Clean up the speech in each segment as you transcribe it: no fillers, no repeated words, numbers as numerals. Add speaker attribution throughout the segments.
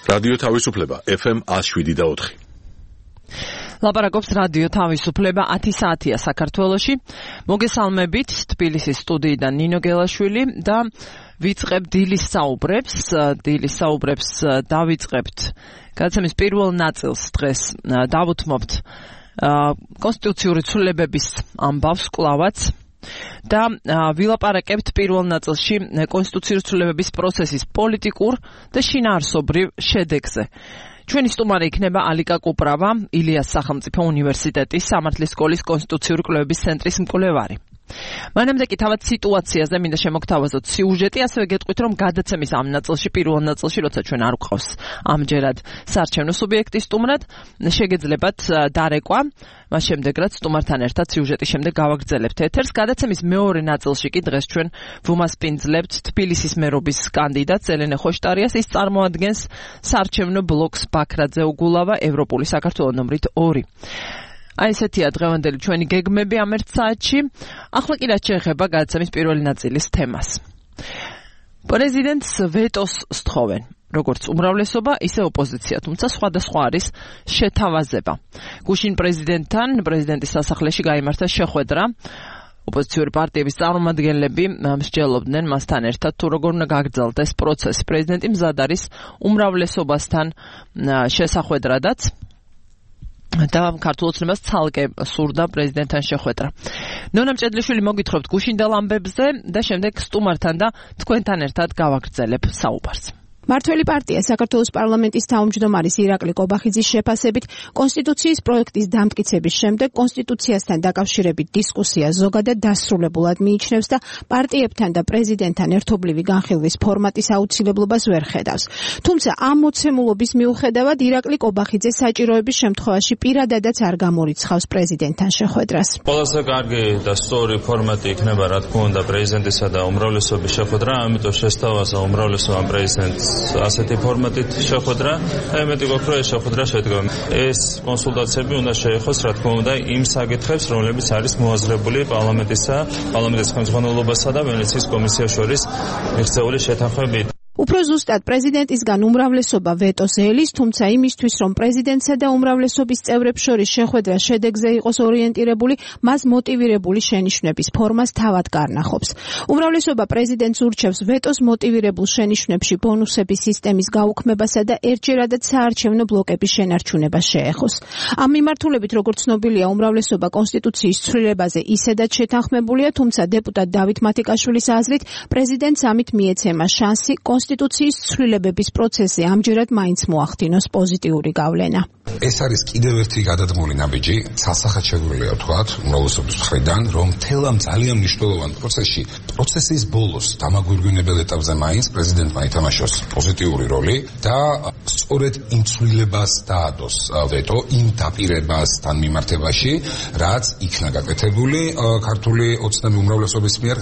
Speaker 1: რადიო თავისუფლება FM 107.4.
Speaker 2: ლაპარაკობს რადიო თავისუფლება 10 საათია საქართველოში. მოგესალმებით თბილისის სტუდიიდან ნინო გელაშვილი და ვიწყებთ დილის საუბრებს. დავიწყებთ გადაცემის პირველ ნაწილს დღეს დავუთმობთ კონსტიტუციური ცვლილებების ამბავს კლავაც და ვილაპარაკებთ პირველ ნაწილში კონსტიტუციური ცვლილებების პროცესის პოლიტიკურ და შინაარსობრივ შედეგზე. ჩვენი სტუმარი იქნება ალიკა კუპრავა, ილიას სახელმწიფო უნივერსიტეტის სამართლის სკოლის კონსტიტუციური კვლევების ცენტრის მკვლევარი. მანამდე კი თავად სიტუაციაზე მინდა შემოგთავაზოთ სიუჟეტი, ასევე გეტყვით, რომ გადაცემის ამ ნაწილში, პირველ ნაწილში, როცა ჩვენ არ გვყავს ამჯერად საარჩევნო სუბიექტი სტუმრად, შეგეძლებათ დარეკვა, მას შემდეგ რაც სტუმართან ერთად სიუჟეტის შემდეგ გავაგრძელებთ ეთერს. გადაცემის მეორე ნაწილში კი დღეს ჩვენ ვუმასპინძლებთ თბილისის მერობის კანდიდატს ელენე ხოშტარიას, ის წარმოადგენს საარჩევნო ბლოკს ბაქრაძე უგულავა, ევროპული საქართველო ნომრით 2. აი ესეთია დღევანდელი ჩვენი გეგმები ამ ერთ საათში. ახლა კი რაც შეეხება გადაცემის პირველი ნაწილის თემას. პრეზიდენტს ვეტოს სთხოვენ, როგორც უმრავლესობა, ისე ოპოზიცია, თუმცა სხვადასხვა არის შეთავაზება. გუშინ პრეზიდენტის სასახლეში გაიმართა შეხვედრა. ოპოზიციური პარტიების წარმომადგენლები მსჯელობდნენ მასთან ერთად, თუ როგორ უნდა გაგრძელდეს პროცესი. პრეზიდენტი მზად არის უმრავლესობასთან შესახვედრადაც. და ქართულ ოცნებას ცალკე სურდა პრეზიდენტთან შეხვედრა. ნონა მჭედლიშვილი მოგითხრობთ გუშინდელ ამბებზე და შემდეგ სტუმართან და თქვენთან ერთად გავაგრძელებ საუბარს.
Speaker 3: მართველი პარტია საქართველოს პარლამენტის თავმჯდომარის ირაკლი კობახიძის შეფასებით კონსტიტუციის პროექტის დამტკიცების შემდეგ კონსტიტუციასთან დაკავშირებით დისკუსია ზოგადად დასრულებულად მიიჩნევს და პარტიებთან და პრეზიდენტთან ერთობლივი განხილვის ფორმატის აუცილებლობას ვერ ხედავს. თუმცა ამ მოცემულობის მიუხედავად ირაკლი კობახიძე საჭიროების შემთხვევაში პირადადაც არ გამორიცხავს პრეზიდენტთან შეხვედრას.
Speaker 4: ყველაზე კარგი და სწორი ფორმატი იქნება, რა თქმა უნდა, პრეზიდენტისა და უმრავლესობის შეხვედრა, ამიტომ შესთავაზა უმრავლესობამ პრეზიდენტს ასეთი ფორმატით შეხვედრა, ამიტომ გვაქვს ეს შეხვედრა შედგება. ეს კონსულტაციები უნდა შეეხოს, რა თქმა უნდა, იმ საკითხებს, რომლებიც არის მოაზრებული პარლამენტის ხელმძღვანელობასა და ვენეციის კომისიას შორის მიღწეული შეთანხმებით.
Speaker 3: უფრო ზუსტად პრეზიდენტისგან უმრავლესობა ვეტოს ელის, თუმცა იმისთვის, რომ პრეზიდენტსა და უმრავლესობის წევრებს შორის შეხვედრა შედეგზე იყოს ორიენტირებული, მას მოტივირებული შენიშვნების ფორმას თავად გარნახობს. უმრავლესობა პრეზიდენტს ურჩევს ვეტოს მოტივირებულ შენიშვნებში ბონუსების სისტემის გაუქმებასა და ერთჯერადად საარჩევნო ბლოკების შენარჩუნებას შეეხოს. ამ მიმართულებით, როგორც ცნობილია, უმრავლესობა კონსტიტუციის ცვლილებაზე ისედაც შეთანხმებულია, თუმცა დეპუტატ დავით მათიკაშვილის აზრით, პრეზიდენტს ამით მიეცემა შანსი კონსტიტუციის ცვლილებების პროცესზე ამჯერად მაინც მოახდინოს პოზიტიური გავლენა.
Speaker 5: ეს არის კიდევ ერთი გადადგმული ნაბიჯი, სასახად შეგვიძლია ვთქვათ, უმრავლესობის მხრიდან, რომ მთელ ამ ძალიან მნიშვნელოვან პროცესის ბოლოს დამაგვირგვინებელ ეტაპზე მაინც პრეზიდენტმა ითამაშოს პოზიტიური როლი და სწორედ იმ ცვლილებას დაადოს ვეტო იმ დაპირებასთან მიმართებაში, რაც იქნა გაკეთებული ქართული ოცნების უმრავლესობის მიერ,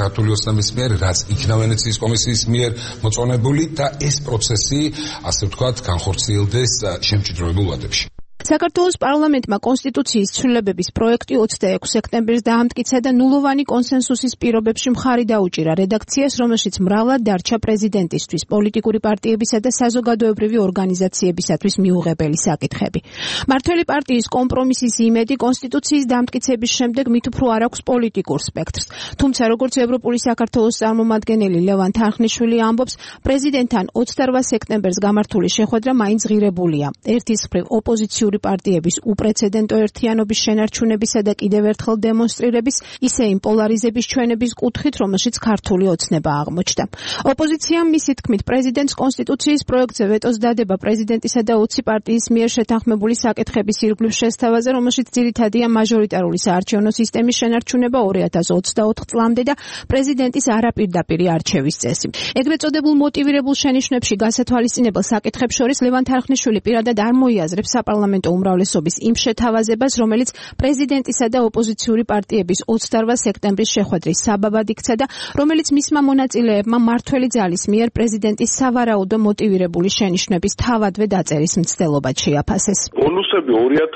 Speaker 5: რაც იქნა ვენეციის კომისიის მიერ მოწონებული და ეს პროცესი, ასე ვთქვათ, განხორციელდეს შემჭიდროებულ ვადებში.
Speaker 3: საქართველოს პარლამენტმა კონსტიტუციის ცვლილებების პროექტი 26 სექტემბერს დაამტკიცა და ნულოვანი კონსენსუსის პირობებში მხარი დაუჭირა რედაქციას, რომელშიც მრავლად დარჩა პრეზიდენტისთვის, პოლიტიკური პარტიებისა და საზოგადოებრივი ორგანიზაციებისათვის მიუღებელი საკითხები. მართველი პარტიის კომპრომისის იმედი კონსტიტუციის დამტკიცების შემდეგ მით უფრო არ აქვს პოლიტიკურ სპექტრს. თუმცა, როგორც ევროპული საქართველოს წარმომადგენელი ლევან თანხმიშვილი ამბობს, პრეზიდენტთან 28 სექტემბერს გამართული შეხვედრა მაინც ღირებულია. ერთის მხრივ ოპოზიციური პარტიების უპრეცედენტო ერთიანობის შენარჩუნებისა და კიდევ ერთხელ დემონსტრირების, ისე იმ პოლარიზების ჩვენების კუთხით, რომელშიც ქართული ოცნება აღმოჩნდა. ოპოზიციამ მისი თქმით პრეზიდენტს კონსტიტუციის პროექტზე ვეტოს დადება პრეზიდენტისა და 20 პარტიის მიერ შეთანხმებული საკითხების ირგვლივ შესთავაზა, რომელშიც ძირითადია მაჟორიტარული საარჩევნო სისტემის შენარჩუნება 2024 წლამდე და პრეზიდენტის არაპირდაპირი არჩევის წესი. ეგრეთ წოდებულ მოტივირებულ შენიშვნებში გასათვალისწინებელ საკითხებს შორის ლევან თანხმიშვილი პირადად არ მოიაზრებს საპარლამენტო საპარლამენტო უმრავლესობის იმ შეთავაზებას, რომელიც პრეზიდენტისა და ოპოზიციური პარტიების 28 სექტემბრის შეხვედრის საბაბად იქცა და რომელიც მისმა მონაწილეებმა მმართველი ძალის მიერ პრეზიდენტის სავარაუდო მოტივირებული შენიშვნების თავადვე დაწერის მცდელობად შეაფასეს.
Speaker 6: ბონუსები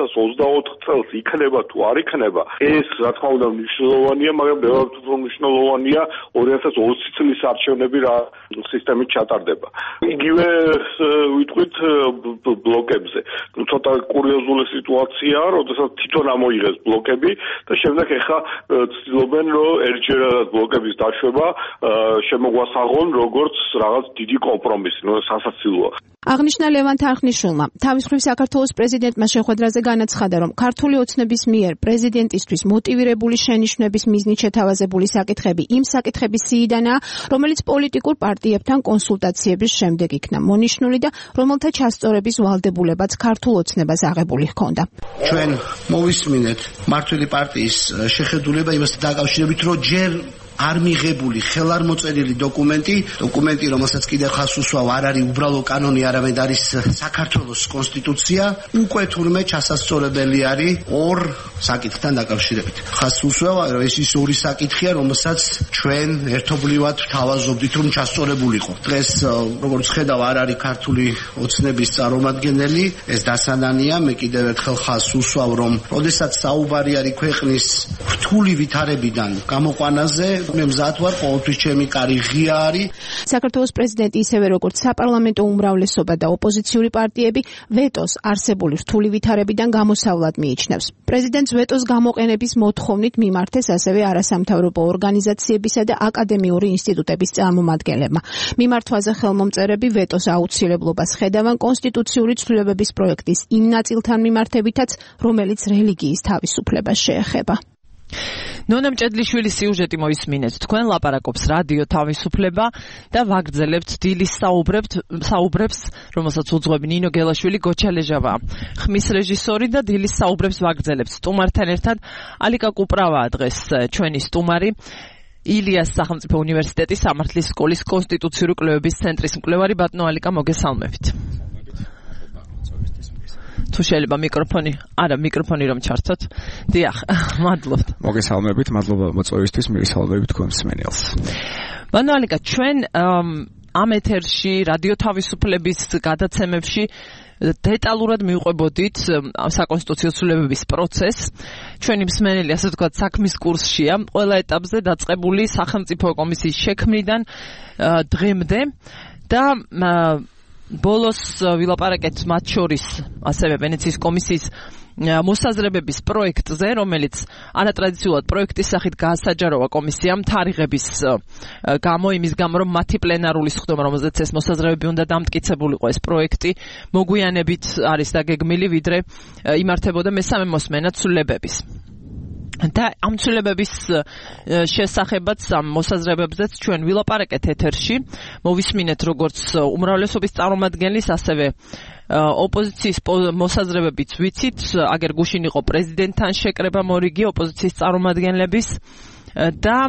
Speaker 6: 2024 წელს იქნება თუ არ იქნება, ეს რა თქმა უნდა მნიშვნელოვანია, მაგრამ ბევრად უფრო მნიშვნელოვანია 2020 წლის არჩევნები რა სისტემით ჩატარდება. იგივე ვიტყვით ბლოკებზე. ცოტა კურიოზული სიტუაციაა, როდესაც თვითონ ამოიღეს ბლოკები და შემდეგ ეხა ცდილობენ, რომ ერთჯერადად ბლოკების დაშვება შემოგვასაღონ როგორც რაღაც დიდი კომპრომისი, სასაცილოა.
Speaker 3: აღნიშნა ლევან თარხნიშვილმა, თავის მხრივ საქართველოს პრეზიდენტმა შეხვედრაზე განაცხადა, რომ ქართული ოცნების მიერ პრეზიდენტისთვის მოტივირებული შენიშვნების მიზნით შეთავაზებული საკითხები იმ საკითხების სიიდანაა, რომელიც პოლიტიკურ პარტიებთან კონსულტაციების შემდეგ იქნა მონიშნული და რომელთა ჩასწორების ვალდებულებაც ქართულ ოცნებას აღებული ჰქონდა.
Speaker 7: ჩვენ მოვისმინეთ მმართველი პარტიის შეხედულება იმასთან დაკავშირებით, რომ ჯერ არ მიღებული ხელარმოწერილი დოკუმენტი, რომელსაც კიდევ ხას უსვავ არ არის უბრალო კანონი, არამედ არის საქართველოს კონსტიტუცია, უკვე თურმე ჩასასწორებელი არის ორ საკითხთან დაკავშირებით. ხას უსვავ, რომ ეს ის ორი საკითხია, რომელსაც ჩვენ ერთობლივად ვთავაზობდით, რომ ჩასწორებულიყო. დღეს როგორც ხედავ, არ არის ქართული ოცნების წარმომადგენელი, ეს დასანანია, მე კიდევ ერთხელ ხას უსვავ, რომ როდესაც საუბარი არის ქვეყნის რთული ვითარებიდან გამოყვანაზე, მე მზად ვარ, ყოველთვის ჩემი კარი ღია არის.
Speaker 3: საქართველოს პრეზიდენტი ისევე როგორც საპარლამენტო უმრავლესობა და ოპოზიციური პარტიები ვეტოს არსებული რთული ვითარებიდან გამოსავლად მიიჩნევს. პრეზიდენტს ვეტოს გამოყენების მოთხოვნით მიმართეს ასევე არასამთავრობო ორგანიზაციებისა და აკადემიური ინსტიტუტების წარმომადგენლებმა. მიმართვაზე ხელმომწერები ვეტოს აუცილებლობას ხედავენ კონსტიტუციური ცვლილებების პროექტის იმ ნაწილთან მიმართებითაც, რომელიც რელიგიის თავისუფლებას შეეხება.
Speaker 2: ნონა მჭედლიშვილის სიუჟეტი მოისმინეთ. თქვენ ლაპარაკობს რადიო თავისუფლება და ვაგრძელებთ დილის საუბრებს, რომელსაც უძღვები ნინო გელაშვილი, გოჩა ლეჟავა. ხმის რეჟისორი და დილის საუბრებს ვაგრძელებთ. სტუმართან ერთად ალიკა კუპრავაა დღეს ჩვენი სტუმარი. ილიას სახელმწიფო უნივერსიტეტის სამართლის სკოლის კონსტიტუციური კვლევების ცენტრის მკვლევარი. ბატონო ალიკა, მოგესალმებით. თუ შეიძლება მიკროფონი რომ ჩართოთ. დიახ, მადლობთ.
Speaker 8: მოგესალმებით, მადლობა მოწვევისთვის, მიგესალმებით თქვენ მსმენელს.
Speaker 2: ბატონო ალიკა, ჩვენ ამ ეთერში რადიო თავისუფლების გადაცემებში დეტალურად მივყვებოდით საკონსტიტუციო ცვლილებების პროცესს. ჩვენი მსმენელი, ასე ვთქვათ, საქმის კურსშია, ყველა ეტაპზე დაწყებული სახელმწიფო კომისიის შექმნიდან დღემდე და ბოლოს ვილაპარაკეთ მათ შორის ასევე ვენეციის კომისიის მოსაზრებების პროექტზე, რომელიც არატრადიციულად პროექტის სახით გაასაჯაროვა კომისიამ თარიღების გამო, იმის გამო, რომ მათი პლენარული სხდომა, რომელზეც ეს მოსაზრებები უნდა დამტკიცებულიყო, ეს პროექტი მოგვიანებით არის დაგეგმილი, ვიდრე იმართებოდა მესამე მოსმენა ცვლილებების. და ამ ცვლილებების შესახებაც ამ მოსაზრებებზეც ჩვენ ვილაპარაკეთ ეთერში. მოვისმინეთ როგორც უმრავლესობის წარმომადგენლის, ასევე ოპოზიციის მოსაზრებებიც ვიცით, აგერ გუშინ იყო პრეზიდენტთან შეკრება მორიგი ოპოზიციის წარმომადგენლების და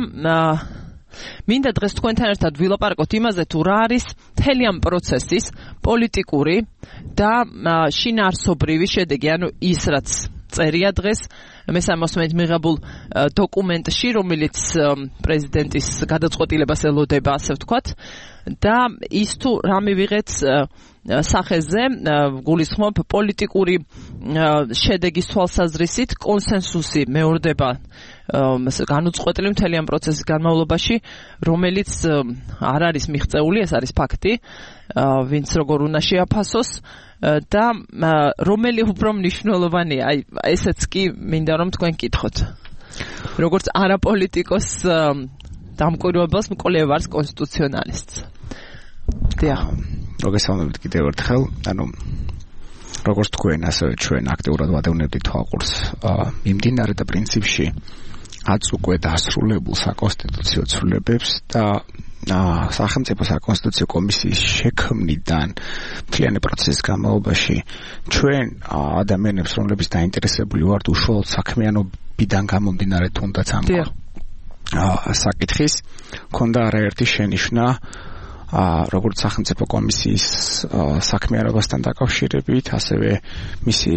Speaker 2: მინდა დღეს თქვენთან ერთად ვილაპარაკოთ იმაზე, თუ რა არის მთელი ამ პროცესის პოლიტიკური და შინაარსობრივი შედეგი, ანუ ის რაც წერია დღეს მესამე მოსმენით მიღებულ დოკუმენტში, რომელიც პრეზიდენტის გადაწყვეტილებას ელოდება, ასე ვთქვათ, და ის თუ რა მივიღეთ სახეზე, გულისხმობ პოლიტიკური შედეგის თვალსაზრისით კონსენსუსი მეორდება განუწყვეტლი მთელი ამ პროცესის განმავლობაში, რომელიც არ არის მიღწეული, ეს არის ფაქტი, ვინც როგორ უნდა შეაფასოს და რომელი უფრო მნიშვნელოვანია, აი ესეც კი მინდა რომ თქვენ გკითხოთ. როგორც არაპოლიტიკოს დამკვირვებელს, მკვლევარს, კონსტიტუციონალისტს. დიახ.
Speaker 8: მოგესალმებით კიდევ ერთხელ. ანუ როგორც თქვენ, ასევე ჩვენ აქტიურად ვადევნებდით თვალყურს მიმდინარე და პრინციპში აც უკვე დასრულებულ საკონსტიტუციო ცვლილებებს და სახელმწიფო საკონსტიტუციო კომისიის შექმნიდან მთლიანი პროცესის განმავლობაში ჩვენ ადამიანებს, რომლებიც დაინტერესებული ვართ უშუალოდ საქმიანობიდან გამომდინარე თუნდაც ამ საკითხის, ქონდა არაერთი შენიშვნა როგორც სახელმწიფო კომისიის საქმიანობასთან დაკავშირებით, ასევე მისი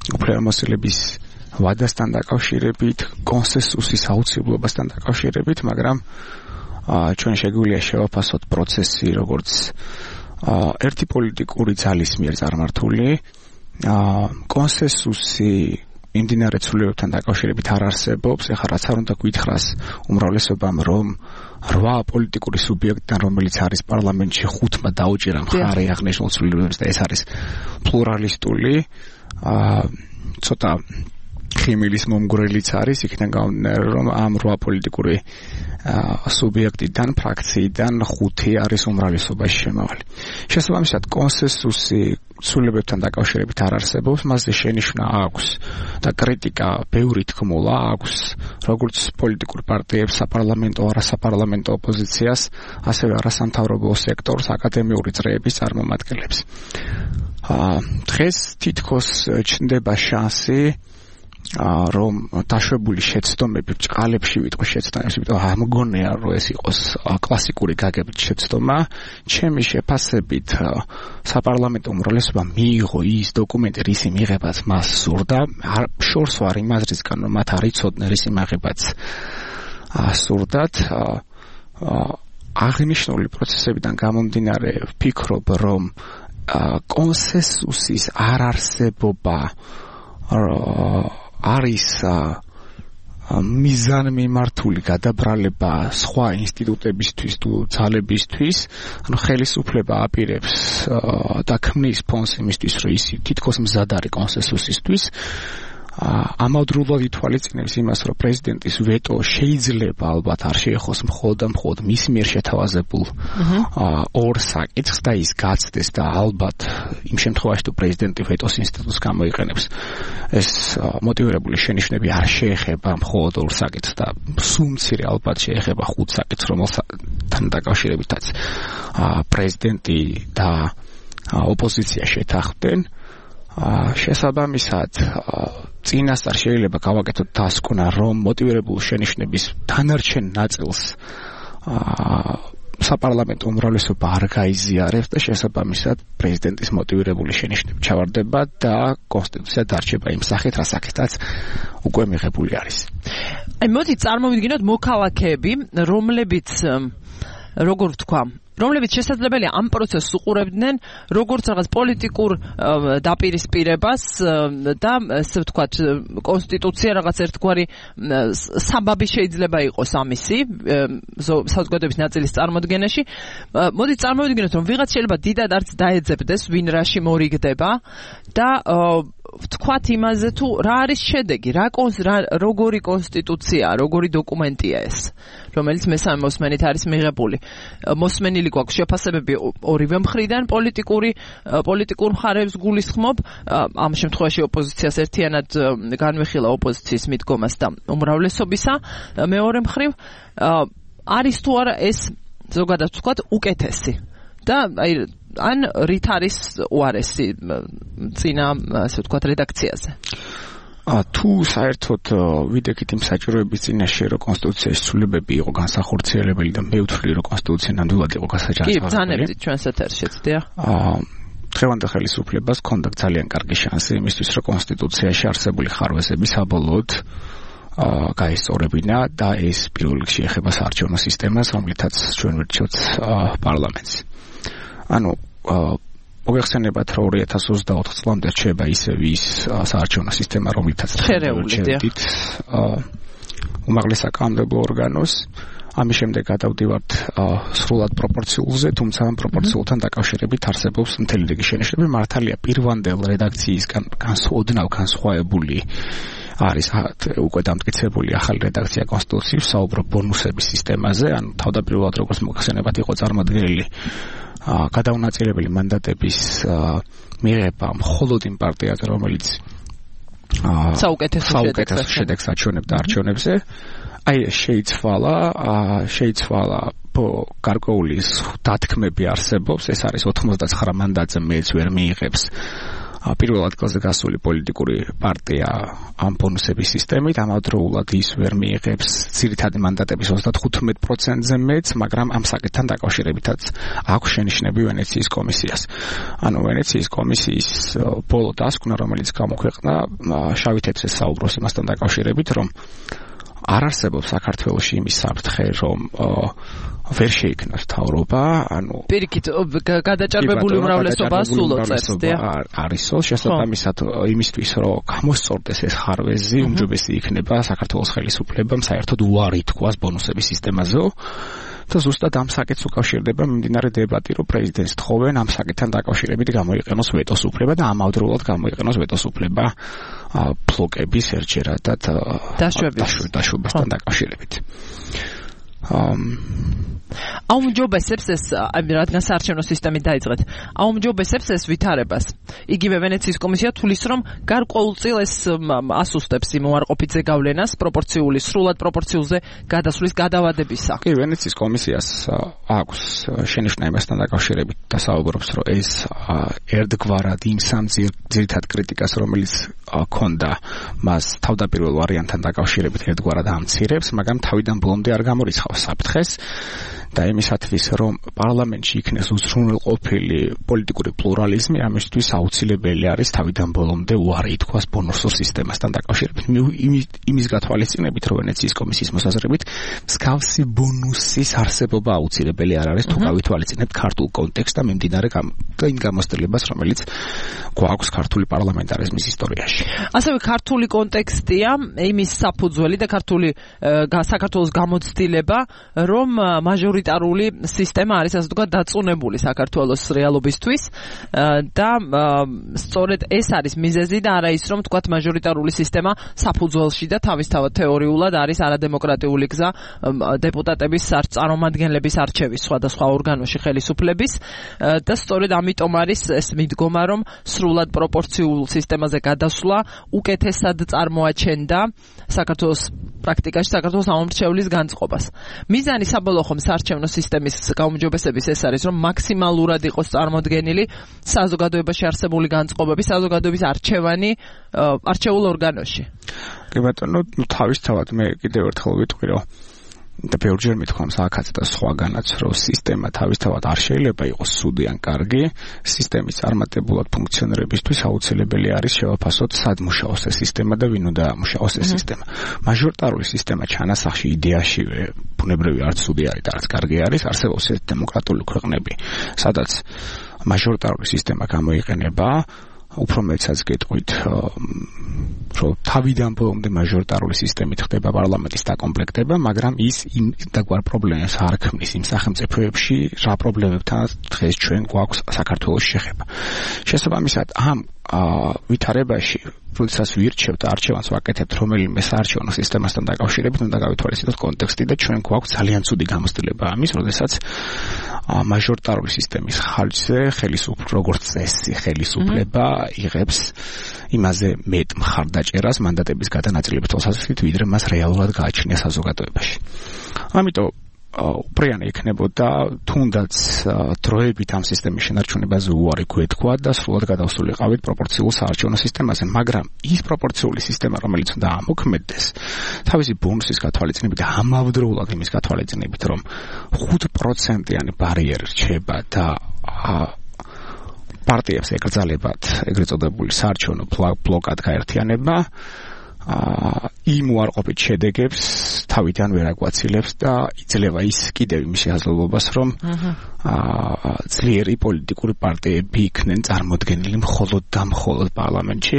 Speaker 8: უფლებამოსილების ვადასთან დაკავშირებით, კონსენსუსის აუცილებლობასთან დაკავშირებით, მაგრამ ჩვენ შეგვიძლია შევაფასოთ პროცესი, როგორც ერთი პოლიტიკური ძალის მიერ წარმართული, კონსენსუსი იმდინარე ცვლილებებთან დაკავშირებით არ არსებობს. ეხლა რაც არ უნდა გითხრას უმრავლესობამ, რომ 8 პოლიტიკური სუბიექტიდან, რომელიც არის პარლამენტში, 5-მა დაუჭირა მხარე აღნიშნულ ცვლილებებს და ეს არის პლურალისტული, ცოტა ხიმილის მომგვრელიც არის, იქიდან გამომდინარე, რომ ამ 8 პოლიტიკური სუბიექტიდან, ფრაქციიდან 5 არის უმრავლესობაში შემავალი. შესაბამისად, კონსენსუსი ცვლილებებთან დაკავშირებით არ არსებობს, მასზე შენიშვნა აქვს და კრიტიკა ბევრი თქმულა აქვს, როგორც პოლიტიკურ პარტიებს, საპარლამენტო, არასაპარლამენტო ოპოზიციას, ასევე არასამთავრობო სექტორს, აკადემიური წრეების წარმომადგენლებს. დღეს თითქოს ჩნდება შანსი, რომ დაშვებული შეცდომები ბჭყალებში ვიტყვი შეცდომებს, იმიტომ ამგონია, რომ ეს იყოს კლასიკური გაგებით შეცდომა. ჩემი შეფასებით საპარლამენტო უმრავლესობა მიიღო ის დოკუმენტი, რისი მიღებაც მას სურდა, შორს ვარ იმას რისგან, რომ მათ არ იცოდნენ რისი მიღებაც სურდათ. აღნიშნული პროცესებიდან გამომდინარე, ვფიქრობ, რომ კონსენსუსის არ არსებობა არის მიზანმიმართული გადაბრალება სხვა ინსტიტუტებისთვის თუ ძალებისთვის, ანუ ხელისუფლება აპირებს და ქმნის ფონს იმისთვის, რომ ის თითქოს მზად არის კონსენსუსისთვის. ამავდროულად ითვალისწინებს იმას, რომ პრეზიდენტის ვეტო შეიძლება ალბათ არ შეეხოს მხოლოდ მის მიერ შეთავაზებულ ორ საკითხს და ის გაცდეს და ალბათ იმ შემთხვევაში თუ პრეზიდენტი ვეტოს ინსტიტუტს გამოიყენებს, ეს მოტივირებული შენიშვნები არ შეეხება მხოლოდ ორ საკითხს და სულ მცირე ალბათ შეეხება 5 საკითხს, რომელთან დაკავშირებითაც პრეზიდენტი და ოპოზიცია შეთანხმდნენ. შესაბამისად, წინასწარ შეიძლება გავაკეთოთ დასკვნა, რომ მოტივირებული შენიშვნების დანარჩენ ნაწილს საპარლამენტო უმრავლესობა არ გაიზიარებს და შესაბამისად პრეზიდენტის მოტივირებული შენიშვნები ჩავარდება და კონსტიტუცია დარჩება იმ სახით, რასაკეთაც უკვე მიღებული არის.
Speaker 2: მოდი წარმოვიდგინოთ მოქალაქეები, რომლებიც როგორ ვთქვა, რომლებიც შესაძლებელია ამ პროცესს უყურებდნენ როგორც რაღაც პოლიტიკურ დაპირისპირებას და ესე ვთქვათ კონსტიტუცია რაღაც ერთგვარი საბაბი შეიძლება იყოს ამისი საზოგადოების ნაწილის წარმოდგენაში. მოდი წარმოვიდგინოთ, რომ ვიღაც შეიძლება დიდად არც დაეძებდეს, ვინ რაში მორიგდება და ვთქვათ იმაზე თუ რა არის შედეგი, როგორი კონსტიტუცია, როგორი დოკუმენტია ეს, რომელიც მესამე მოსმენით არის მიღებული. მოსმენილი გვაქვს შეფასებები ორივე მხრიდან, პოლიტიკურ მხარეებს გულისხმობ, ამ შემთხვევაში ოპოზიციას ერთიანად განვიხილა ოპოზიციის მიდგომას და უმრავლესობისა, მეორე მხრივ არის თუ არა ეს ზოგადად ვთქვათ უკეთესი და ან რით არის უარესი წინა, ასე ვთქვათ, რედაქციაზე.
Speaker 8: თუ საერთოდ ვიდექით იმ საჭიროების წინაშე, რომ კონსტიტუციის ცვლილებები იყო განსახორციელებელი და მე ვთვლი, რომ კონსტიტუცია ნამდვილად იყო გასაჯარიმებელი.
Speaker 2: კი, ბრძანებდით ჩვენს ეთერშიც, დიახ.
Speaker 8: დღევანდელ ხელისუფლებას ჰქონდა ძალიან კარგი შანსი იმისთვის, რომ კონსტიტუციაში არსებული ხარვეზები საბოლოოდ გაესწორებინა და ეს პირველ რიგში ეხება საარჩევნო სისტემას, რომლითაც ჩვენ ვირჩევთ პარლამენტს. ანუ მოგეხსენებათ, რომ 2024 წლამდე რჩება ისევ ის საარჩევნო სისტემა, რომლითაც რჩევდით უმაღლეს საკანონმდებლო ორგანოს. ამის შემდეგ გადავდივართ სრულად პროპორციულზე, თუმცა ამ პროპორციულთან დაკავშირებით არსებობს მთელი რიგი შენიშვნები. მართალია პირვანდელ რედაქციისგან ოდნავ განსხვავებული არის უკვე დამტკიცებული ახალი რედაქცია კონსტიტუციის, საუბრობ ბონუსების სისტემაზე, ანუ თავდაპირველად როგორც მოგეხსენებათ იყო წარმოდგენილი გადაუნაწილებელი მანდატების მიღება მხოლოდ იმ პარტიაზე, რომელიც
Speaker 2: საუკეთესო
Speaker 8: შედეგს აჩვენებდა არჩევნებზე. აი ეს შეიცვალა გარკვეული დათქმები არსებობს, ეს არის 99 მანდატზე მეც ვერ მიიღებს პირველ ადგილზე გასული პოლიტიკური პარტია ამ ბონუსების სისტემით, ამავდროულად ის ვერ მიიღებს ძირითადი მანდატების 35%-ზე მეც, მაგრამ ამ საკითხთან დაკავშირებითაც აქვს შენიშვნები ვენეციის კომისიას. ანუ ვენეციის კომისიის ბოლო დასკვნა, რომელიც გამოქვეყნა, შავი თეთრზე საუბრობს იმასთან დაკავშირებით, რომ არ არსებობს საქართველოში იმის საფრთხე, რომ ვერ შეიქმნას მთავრობა, ანუ
Speaker 2: პირიქით გადაჭარბებული უმრავლესობა სულ წერს,
Speaker 8: არისო, შესაბამისად იმისთვის, რომ გამოსწორდეს ეს ხარვეზი, უმჯობესი იქნება საქართველოს ხელისუფლებამ საერთოდ უარი თქვას ბონუსების სისტემაზე. და ზუსტად ამ საკითხს უკავშირდება მიმდინარე დებატი, რომ პრეზიდენტს თხოვენ ამ საკითხთან დაკავშირებით გამოიყენოს ვეტოს უფლება და ამავდროულად გამოიყენოს ვეტოს უფლება ბლოკების ერთჯერადად დაშვებასთან დაკავშირებით.
Speaker 2: აუმჯობესებს ეს, რადგან საარჩევნო სისტემით დაიწყეთ, აუმჯობესებს ეს ვითარებას. იგივე ვენეციის კომისია თulis, რომ გარკვეულწილ ეს ასუსტებს იმ უარყოფით ზეგავლენას პროპორციული, სრულად პროპორციულზე გადასვლის გადავადებისა.
Speaker 8: კი, ვენეციის კომისიას აქვს შენიშვნა იმასთან დაკავშირებით და საუბრობს, რომ ეს ერთგვარად იმ სამ ძირითად კრიტიკას, რომელიც ქონდა მას თავდაპირველ ვარიანტთან დაკავშირებით ერთგვარად ამცირებს, მაგრამ თავიდან ბოლომდე არ გამორიცხავს საფრთხეს და იმისათვის, რომ პარლამენტში იქნეს უზრუნველყოფილი პოლიტიკური პლურალიზმი, ამისთვის აუცილებელი არის თავიდან ბოლომდე უარი ითქვას ბონუსურ სისტემასთან დაკავშირებით. იმის გათვალისწინებით, რომ ვენეციის კომისიის მოსაზრებით, მსგავსი ბონუსის არსებობა აუცილებელი არ არის, თუ გავითვალისწინებთ ქართულ კონტექსტს და მიმდინარე და იმ გამოცდილებას, რომელიც გვაქვს ქართული პარლამენტარიზმის ისტორიაში.
Speaker 2: ასევე ქართული კონტექსტია, იმის საფუძველი და საქართველოს გამოცდილება, რომ მაჟორიტარული სისტემა არის ასე ვთქვათ დაწუნებული საქართველოს რეალობისთვის და სწორედ ეს არის მიზეზი და არა ის, რომ ვთქვათ მაჟორიტარული სისტემა საფუძველში და თავისთავად თეორიულად არის არადემოკრატიული გზა დეპუტატების წარმომადგენლების არჩევის სხვადასხვა ორგანოში ხელისუფლების და სწორედ ამიტომ არის ეს მიდგომა, რომ სრულად პროპორციულ სისტემაზე გადასვლა უკეთესად წარმოაჩენდა საქართველოს პრაქტიკაში საქართველოს ამომრჩევლის განწყობას. მიზანი საბოლოო ხომ საარჩევნო სისტემის გაუმჯობესების ეს არის, რომ მაქსიმალურად იყოს წარმოდგენილი საზოგადოებაში არსებული განწყობები საზოგადოების არჩეულ ორგანოში.
Speaker 8: კი ბატონო, თავისთავად მე კიდევ ერთხელ ვიტყვი, რომ და ბევრჯერ მithქვამ სააკაც და სხვაგანაც, რომ სისტემა თავისთავად არ შეიძლება იყოს ცუდი ან კარგი, სისტემის წარმატებულად ფუნქციონირებისთვის აუცილებელი არის შევაფასოთ, სად მუშაობს ეს სისტემა და ვინ უნდა ამუშაოს ეს სისტემა. მაჟორიტარული სისტემა ჩანასახში იდეაშივე ბუნებრივი არც ცუდი არის და არც კარგი არის, არსებობს ეს დემოკრატიული ქვეყნები, სადაც მაჟორიტარული სისტემა გამოიყენება, უფრო მეცაც გეტყვით, რომ თავიდან ბოლომდე მაჟორიტარული სისტემით ხდება პარლამენტის დაკომპლექტება, მაგრამ ის იმ დაგვარ პრობლემებს არ ქმნის იმ სახელმწიფოებში, რა პრობლემებთან დღეს ჩვენ გვაქვს საქართველოს შეხება. შესაბამისად, ამ ვითარებაში, როდესაც ვირჩევთ არჩევანს ვაკეთებთ რომელიმე საარჩევნო სისტემასთან დაკავშირებით, უნდა გავითვალისწინოთ კონტექსტი და ჩვენ გვაქვს ძალიან ცუდი გამოცდილება ამის, როდესაც მაჟორიტარული სისტემის ხარჯზე როგორც წესი ხელისუფლება იღებს იმაზე მეტ მხარდაჭერას მანდატების გადანაწილების თვალსაზრისით, ვიდრე მას რეალურად გააჩნია საზოგადოებაში. ამიტომ უპრიანი იქნებოდა თუნდაც დროებით ამ სისტემის შენარჩუნებაზე უარი გვეთქვა და სრულად გადავსულიყავით პროპორციულ საარჩევნო სისტემაზე, მაგრამ ის პროპორციული სისტემა, რომელიც უნდა ამოქმედდეს, თავისი ბონუსის გათვალისწინებით და ამავდროულად იმის გათვალისწინებით, რომ 5%-იანი ბარიერი რჩება და პარტიებს ეკრძალებათ ეგრეთ წოდებული საარჩევნო ბლოკად გაერთიანება, იმ უარყოფით შედეგებს თავიდან ვერ აგვაცილებს და იძლევა ის კიდევ იმის შესაძლებლობას, რომ ძლიერი პოლიტიკური პარტიები იქნენ წარმოდგენილი მხოლოდ და მხოლოდ პარლამენტში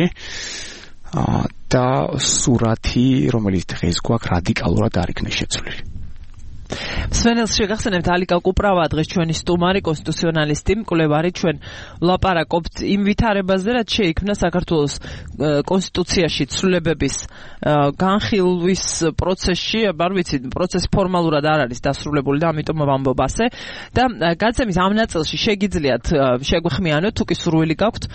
Speaker 8: და სურათი, რომელიც დღეს გვაქვს, რადიკალურად არ იქნება შეცვლილი.
Speaker 2: სვენელს შეგახსენებთ ალიკა კუპრავა, დღეს ჩვენი სტუმარი, კონსტიტუციონალისტი, მკვლევარი, ჩვენ ვლაპარაკობთ იმ ვითარებაზე, რაც შეიქმნა საქართველოს კონსტიტუციაში ცვლილებების განხილვის პროცესში, არ ვიცი, პროცესი ფორმალურად არ არის დასრულებული და ამიტომ ვამბობ ასე და გაცემის ამ ნაწილში შეგიძლიათ შეგვეხმიანოთ, თუ კი სურვილი გაქვთ,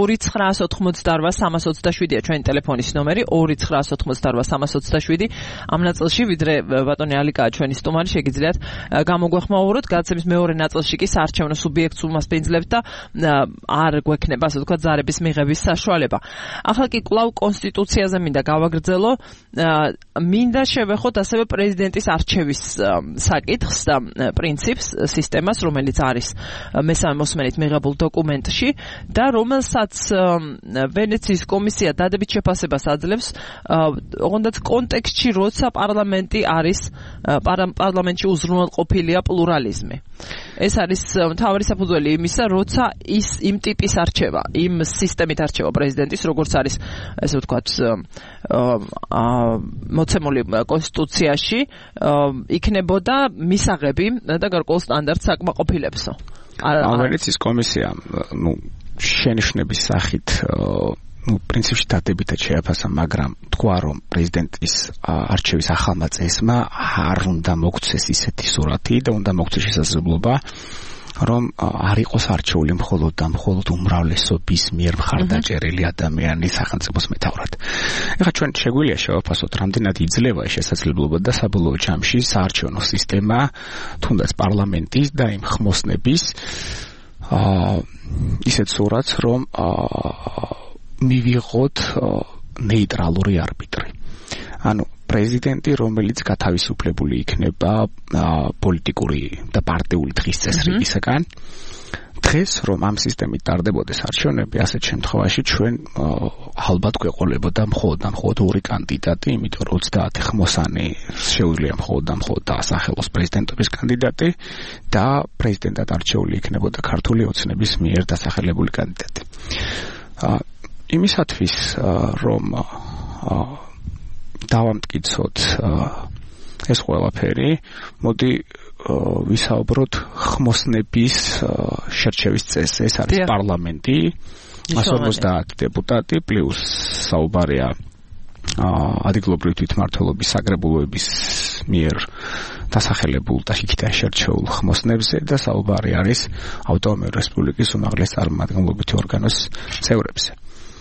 Speaker 2: 2988327-ია ჩვენი ტელეფონის ნომერი, 2988327 ამ ნაწილში, ვიდრე ბატონი ალიკაა ჩვენი სტუმარი, შეგიძლიათ ხშირად გამოგვეხმაუროთ, გადაცემის მეორე ნაწილში კი საარჩევნო სუბიექტს უმასპინძლებთ და არ გვექნება, ასე ვთქვათ, ზარების მიღების საშუალება. ახლა კი კვლავ კონსტიტუციაზე მინდა გავაგრძელო, მინდა შევეხოთ ასევე პრეზიდენტის არჩევის საკითხს და პრინციპს, სისტემას, რომელიც არის მესამე მოსმენით მიღებულ დოკუმენტში და რომელსაც ვენეციის კომისია დადებით შეფასებას აძლევს, ოღონდაც კონტექსტში, როცა პარლამენტი არის, პარლამენტში უზრუნველყოფილია პლურალიზმი. ეს არის მთავარი საფუძველი იმისა, როცა ის იმ ტიპის არჩევა, იმ სისტემით არჩევა პრეზიდენტის, როგორც არის, ესე ვთქვათ, მოცემული კონსტიტუციაში, იქნებოდა მისაღები და გარკვეულ სტანდარტს აკმაყოფილებსო.
Speaker 8: ვენეციის კომისია, შენიშვნების სახით პრინციპში დადებითად შეაფასა, მაგრამ თქვა, რომ პრეზიდენტის არჩევის ახალმა წესმა არ უნდა მოგცეს ისეთი სურათი და უნდა მოგცეს შესაძლებლობა, რომ არ იყოს არჩეული მხოლოდ და მხოლოდ უმრავლესობის მიერ მხარდაჭერილი ადამიანის სახელმწიფოს მეთაურად. ეხლა ჩვენ შეგვიძლია შევაფასოთ, რამდენად იძლევა ეს შესაძლებლობა და საბოლოო ჯამში საარჩევნო სისტემა, თუნდაც პარლამენტის და იმ ხმოსნების ისეთ სურათს, რომ მივიღოთ ნეიტრალური არბიტრი. ანუ პრეზიდენტი, რომელიც გათავისუფლებული იქნება პოლიტიკური და პარტიული დღის წესრიგისაგან. დღეს, რომ ამ სისტემით ტარდებოდეს არჩევნები, ასეთ შემთხვევაში ჩვენ ალბათ გვეყოლებოდა მხოლოდ ორი კანდიდატი, იმიტომ რომ 30 ხმოსანი შეუძლია მხოლოდ დაასახელოს პრეზიდენტობის კანდიდატი და პრეზიდენტად არჩეული იქნებოდა ქართული ოცნების მიერ დასახელებული კანდიდატი. იმისათვის, რომ დავამტკიცოთ ეს ყველაფერი, მოდი ვისაუბროთ ხმოსნების შერჩევის წესზე. ეს არის პარლამენტი, 150 დეპუტატი პლუს საუბარია ადგილობრივი თვითმმართველობის საგრებულოების მიერ დასახელებულ და იქიდან შერჩეულ ხმოსნებზე და საუბარი არის ავტონომიური რესპუბლიკის უმაღლეს წარმომადგენლობითი ორგანოს წევრებზე.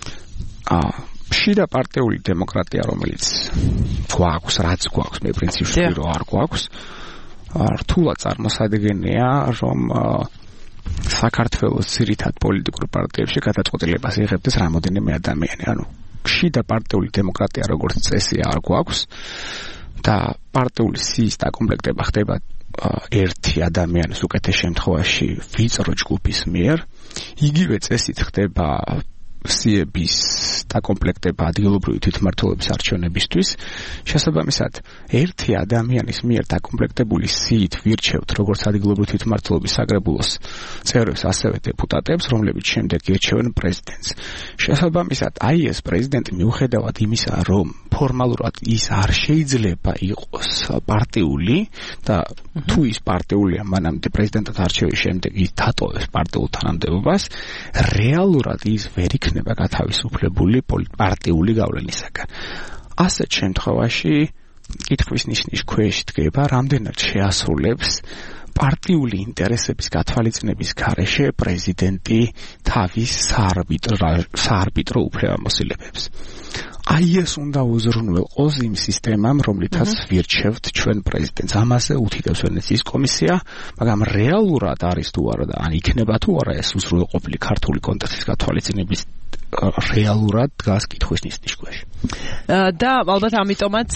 Speaker 8: შიდა პარტიული დემოკრატია, რომელიც გვაქვს, რაც გვაქვს, მე პრინციპში რომ არ გვაქვს, რთულად წარმოსადგენია, რომ საქართველოს ძირითად პოლიტიკურ პარტიებში გადაწყვეტილებას იღებდეს რამოდენიმე ადამიანი. ანუ შიდა პარტიული დემოკრატია როგორც წესი არ გვაქვს და პარტიული სიის დაკომპლექტება ხდება ერთი ადამიანის უკეთეს შემთხვევაში ვიწრო ჯგუფის მიერ. იგივე წესით ხდება სიების დაკომპლექტება ადგილობრივი თვითმმართველობის არჩევნებისთვის. შესაბამისად, ერთი ადამიანის მიერ დაკომპლექტებული სიით ვირჩევთ როგორც ადგილობრივი თვითმმართველობის საგრებულოს წევრებს, ასევე დეპუტატებს, რომლებიც შემდეგ ირჩევენ პრეზიდენტს. შესაბამისად, აი ეს პრეზიდენტი მიუხედავად იმისა, რომ ფორმალურად ის არ შეიძლება იყოს პარტიული და თუ ის პარტიულია, მანამდე პრეზიდენტად არჩევის შემდეგ ის დატოვებს პარტიულ თანამდებობას, რეალურად ის ვერ იქნება გათავისუფლებული პარტიული გავლენისაგან. ასეთ შემთხვევაში კითხვის ნიშნის ქვეშ დგება, რამდენად შეასრულებს პარტიული ინტერესების გათვალისწინების გარეშე პრეზიდენტი თავის საარბიტრო უფლებამოსილებებს. აი ეს უნდა უზრუნველყოს იმ სისტემამ, რომლითაც ვირჩევთ ჩვენ პრეზიდენტს. ამაზე უთითებს ვენეციის კომისია, მაგრამ რეალურად არის თუ არა და ან იქნება თუ არა ეს უზრუნველყოფილი ქართული კონტექსტის გათვალისწინების რეალურად დგას კითხვის ნიშნის ქვეშ.
Speaker 2: და ალბათ ამიტომაც